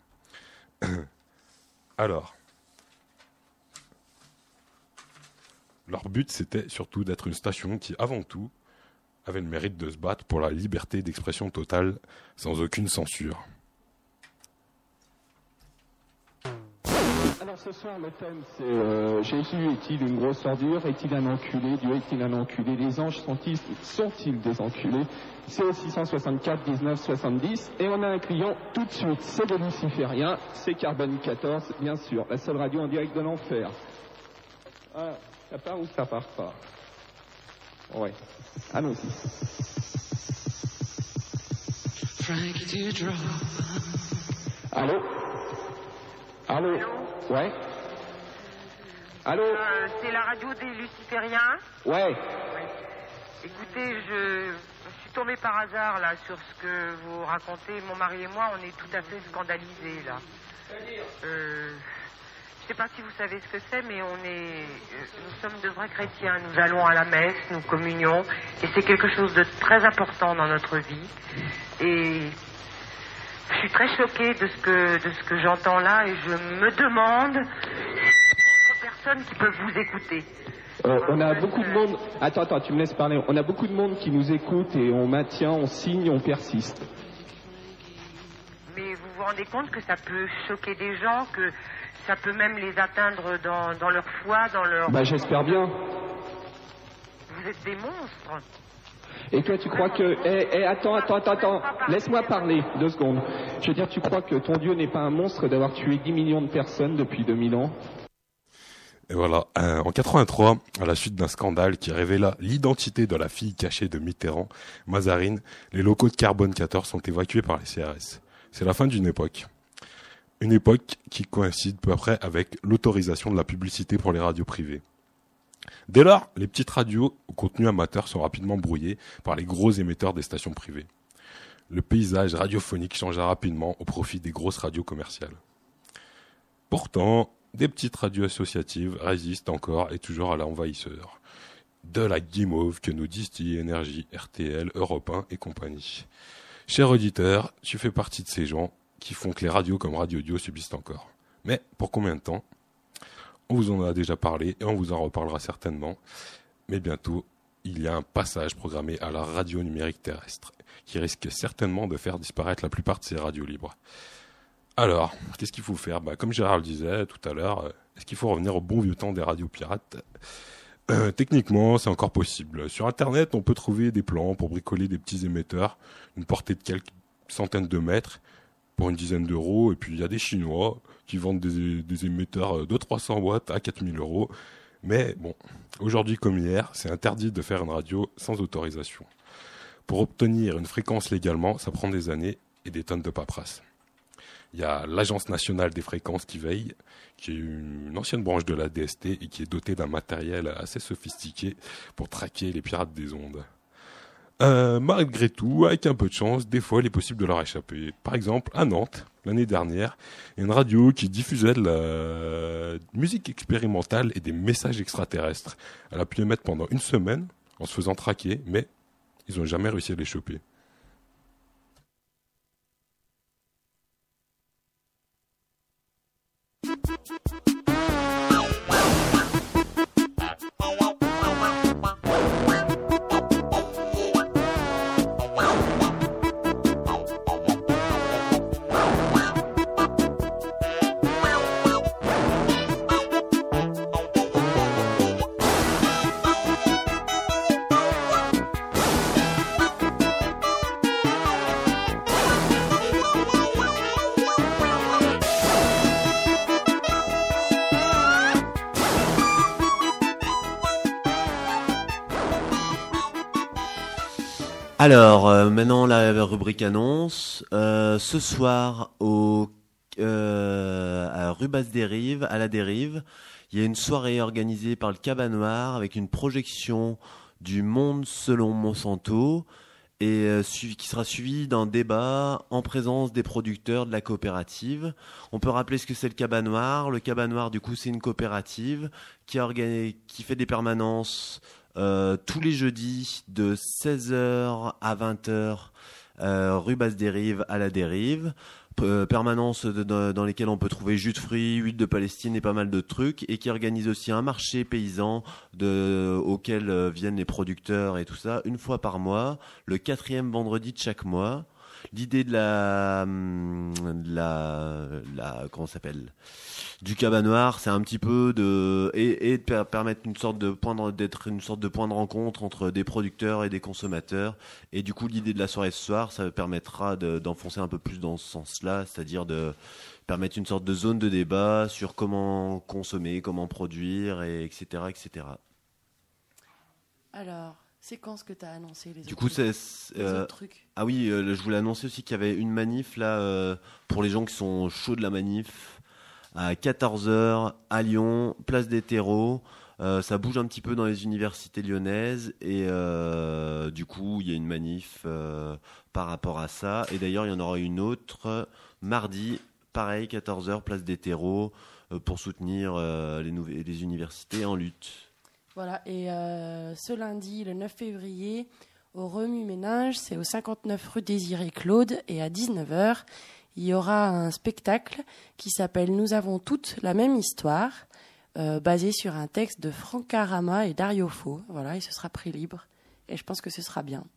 Alors, leur but, c'était surtout d'être une station qui, avant tout, avait le mérite de se battre pour la liberté d'expression totale, sans aucune censure. Alors ce soir, le thème, c'est Jésus est-il une grosse ordure? Est-il un enculé? Dieu est-il un enculé? Les anges sont-ils des enculés? C'est au 664 19 70 et on a un client tout de suite. C'est le Luciférien, c'est Carbone 14, bien sûr, la seule radio en direct de l'enfer. Ah, ça part ou ça part pas? Ouais, allons-y. Allô? Allô? Ouais? Allô? C'est la radio des Lucifériens? Ouais. Écoutez, je suis tombée par hasard là sur ce que vous racontez. Mon mari et moi, on est tout à fait scandalisés là. Je sais pas si vous savez ce que c'est, mais nous sommes de vrais chrétiens. Nous allons à la messe, nous communions, et c'est quelque chose de très important dans notre vie. Et je suis très choquée de ce que j'entends là, et je me demande d'autres personnes qui peuvent vous écouter. On a beaucoup de monde... Attends, tu me laisses parler. On a beaucoup de monde qui nous écoute et on maintient, on signe, on persiste. Mais vous vous rendez compte que ça peut choquer des gens, que ça peut même les atteindre dans leur foi, dans leur... Bah j'espère bien. Vous êtes des monstres. Et toi, tu crois que... Attends. Laisse-moi parler, 2 secondes. Je veux dire, tu crois que ton Dieu n'est pas un monstre d'avoir tué 10 millions de personnes depuis 2000 ans? Et voilà, en 83, à la suite d'un scandale qui révéla l'identité de la fille cachée de Mitterrand, Mazarine, les locaux de Carbone 14 sont évacués par les CRS. C'est la fin d'une époque. Une époque qui coïncide peu après avec l'autorisation de la publicité pour les radios privées. Dès lors, les petites radios au contenu amateur sont rapidement brouillées par les gros émetteurs des stations privées. Le paysage radiophonique changea rapidement au profit des grosses radios commerciales. Pourtant, des petites radios associatives résistent encore et toujours à l'envahisseur. De la guimauve que nous distille Énergie, RTL, Europe 1 et compagnie. Cher auditeur, tu fais partie de ces gens qui font que les radios comme Radio Dio subsistent encore. Mais pour combien de temps ? On vous en a déjà parlé et on vous en reparlera certainement. Mais bientôt, il y a un passage programmé à la radio numérique terrestre qui risque certainement de faire disparaître la plupart de ces radios libres. Alors, qu'est-ce qu'il faut faire ? Comme Gérard le disait tout à l'heure, est-ce qu'il faut revenir au bon vieux temps des radios pirates ? Techniquement, c'est encore possible. Sur Internet, on peut trouver des plans pour bricoler des petits émetteurs, une portée de quelques centaines de mètres, pour une dizaine d'euros. Et puis, il y a des Chinois qui vendent des émetteurs de 300 watts à 4000 euros. Mais bon, aujourd'hui comme hier, c'est interdit de faire une radio sans autorisation. Pour obtenir une fréquence légalement, ça prend des années et des tonnes de paperasse. Il y a l'Agence nationale des fréquences qui veille, qui est une ancienne branche de la DST et qui est dotée d'un matériel assez sophistiqué pour traquer les pirates des ondes. Malgré tout, avec un peu de chance, des fois il est possible de leur échapper. Par exemple, à Nantes, l'année dernière, il y a une radio qui diffusait de la musique expérimentale et des messages extraterrestres. Elle a pu émettre pendant une semaine en se faisant traquer, mais ils n'ont jamais réussi à les choper. Alors, maintenant la rubrique annonce. Ce soir, à rue Basse-des-Rives, à la Dérive, il y a une soirée organisée par le Cabas Noir avec une projection du Monde selon Monsanto et qui sera suivie d'un débat en présence des producteurs de la coopérative. On peut rappeler ce que c'est le Cabas Noir. Le Cabas Noir, du coup, c'est une coopérative qui fait des permanences tous les jeudis de 16h à 20h rue Basse-des-Rives à la Dérive. Permanence dans lesquelles on peut trouver jus de fruits, huile de Palestine et pas mal de trucs, et qui organise aussi un marché paysan auquel viennent les producteurs et tout ça une fois par mois, le 4e vendredi de chaque mois. L'idée de comment ça s'appelle, du Cabas Noir, c'est un petit peu de permettre d'être une sorte de point de rencontre entre des producteurs et des consommateurs. Et du coup, l'idée de la soirée ce soir, ça permettra d'enfoncer un peu plus dans ce sens-là, c'est-à-dire de permettre une sorte de zone de débat sur comment consommer, comment produire, etc., etc. Alors, c'est quand ce que tu as annoncé les du autres, coup, c'est les autres trucs? Ah oui, je voulais annoncer aussi qu'il y avait une manif là pour les gens qui sont chauds de la manif à 14h à Lyon, place des terreaux. Ça bouge un petit peu dans les universités lyonnaises et du coup, il y a une manif par rapport à ça. Et d'ailleurs, il y en aura une autre mardi, pareil, 14h, place des terreaux, pour soutenir les universités en lutte. Voilà, et ce lundi, le 9 février, au Remue-Ménage, c'est au 59 rue Désiré-Claude, et à 19h, il y aura un spectacle qui s'appelle « Nous avons toutes la même histoire », basé sur un texte de Franck Karama et Dario Fo. Voilà, et ce sera prix libre, et je pense que ce sera bien.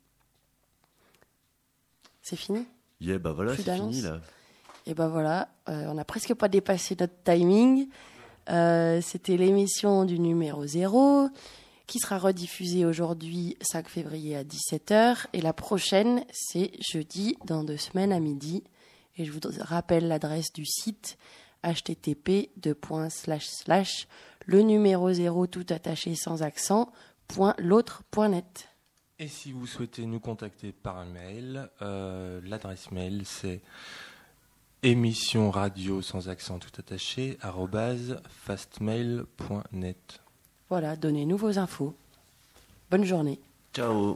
C'est fini ? Yeah, bah voilà, c'est fini là. Et bah voilà, on n'a presque pas dépassé notre timing. C'était l'émission du numéro 0 qui sera rediffusée aujourd'hui 5 février à 17h et la prochaine c'est jeudi dans 2 semaines à midi et je vous rappelle l'adresse du site http:// numéro 0 tout attaché sans accent .l'autre.net. Et si vous souhaitez nous contacter par un mail, l'adresse mail c'est émission radio sans accent tout attaché @fastmail.net. Voilà, donnez-nous vos infos. Bonne journée. Ciao.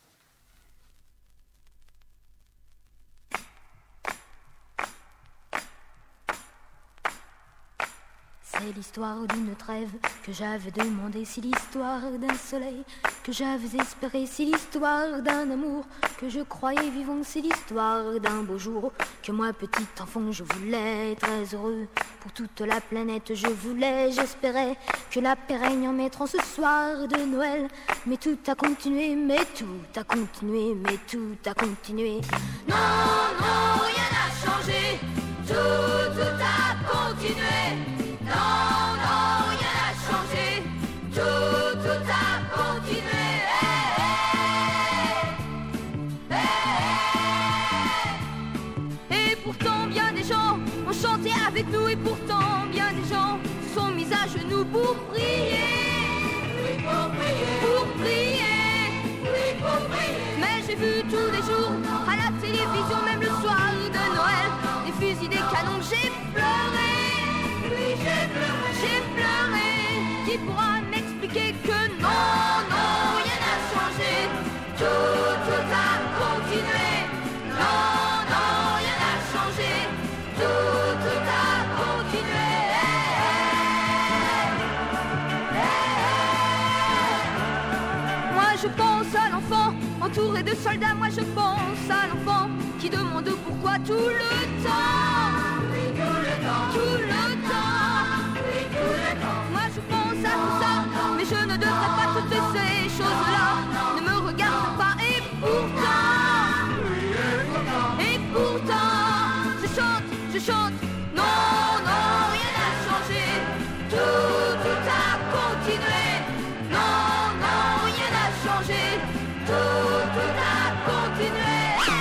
C'est l'histoire d'une trêve que j'avais demandé, c'est l'histoire d'un soleil que j'avais espéré, c'est l'histoire d'un amour que je croyais vivant, c'est l'histoire d'un beau jour que moi petit enfant je voulais très heureux pour toute la planète, j'espérais que la paix règne en mettant ce soir de Noël, mais tout a continué, mais tout a continué, mais tout a continué. Non, non, rien n'a changé, tout a continué. Non, non, rien n'a changé, tout a donc j'ai pleuré. Oui, j'ai pleuré. Qui pourra m'expliquer que non, non, rien n'a changé. Tout a continué. Non, non, rien n'a changé. Tout a continué. Moi je pense à l'enfant entouré de soldats. Moi je pense à l'enfant qui demande pourquoi tout le temps. Oui, tout le temps. Tout le temps. Oui, tout le temps. Moi je pense à tout ça, mais je ne devrais pas toutes ces choses-là. Ne me regarde pas et pourtant, je chante. Non, non, rien n'a changé. Tout a continué. Non, non, rien n'a changé. Tout a continué.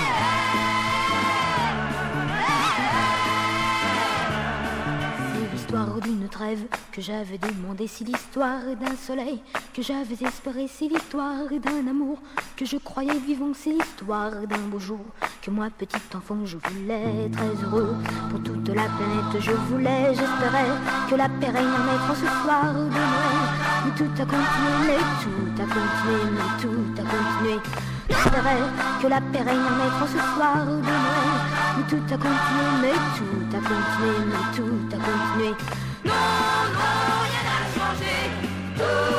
C'est l'histoire d'une trêve que j'avais demandé, c'est l'histoire d'un soleil que j'avais espéré, c'est l'histoire d'un amour que je croyais vivant, c'est l'histoire d'un beau jour que moi, petit enfant, je voulais très heureux. Pour toute la planète, je voulais, j'espérais que la paix règne en être ce soir de Noël. Mais tout a continué, mais tout a continué, mais tout a continué. J'espérais que la paix règne en être ce soir de Noël. Mais tout a continué, mais tout a continué, mais tout a continué. Non, non, rien n'a changé. Tout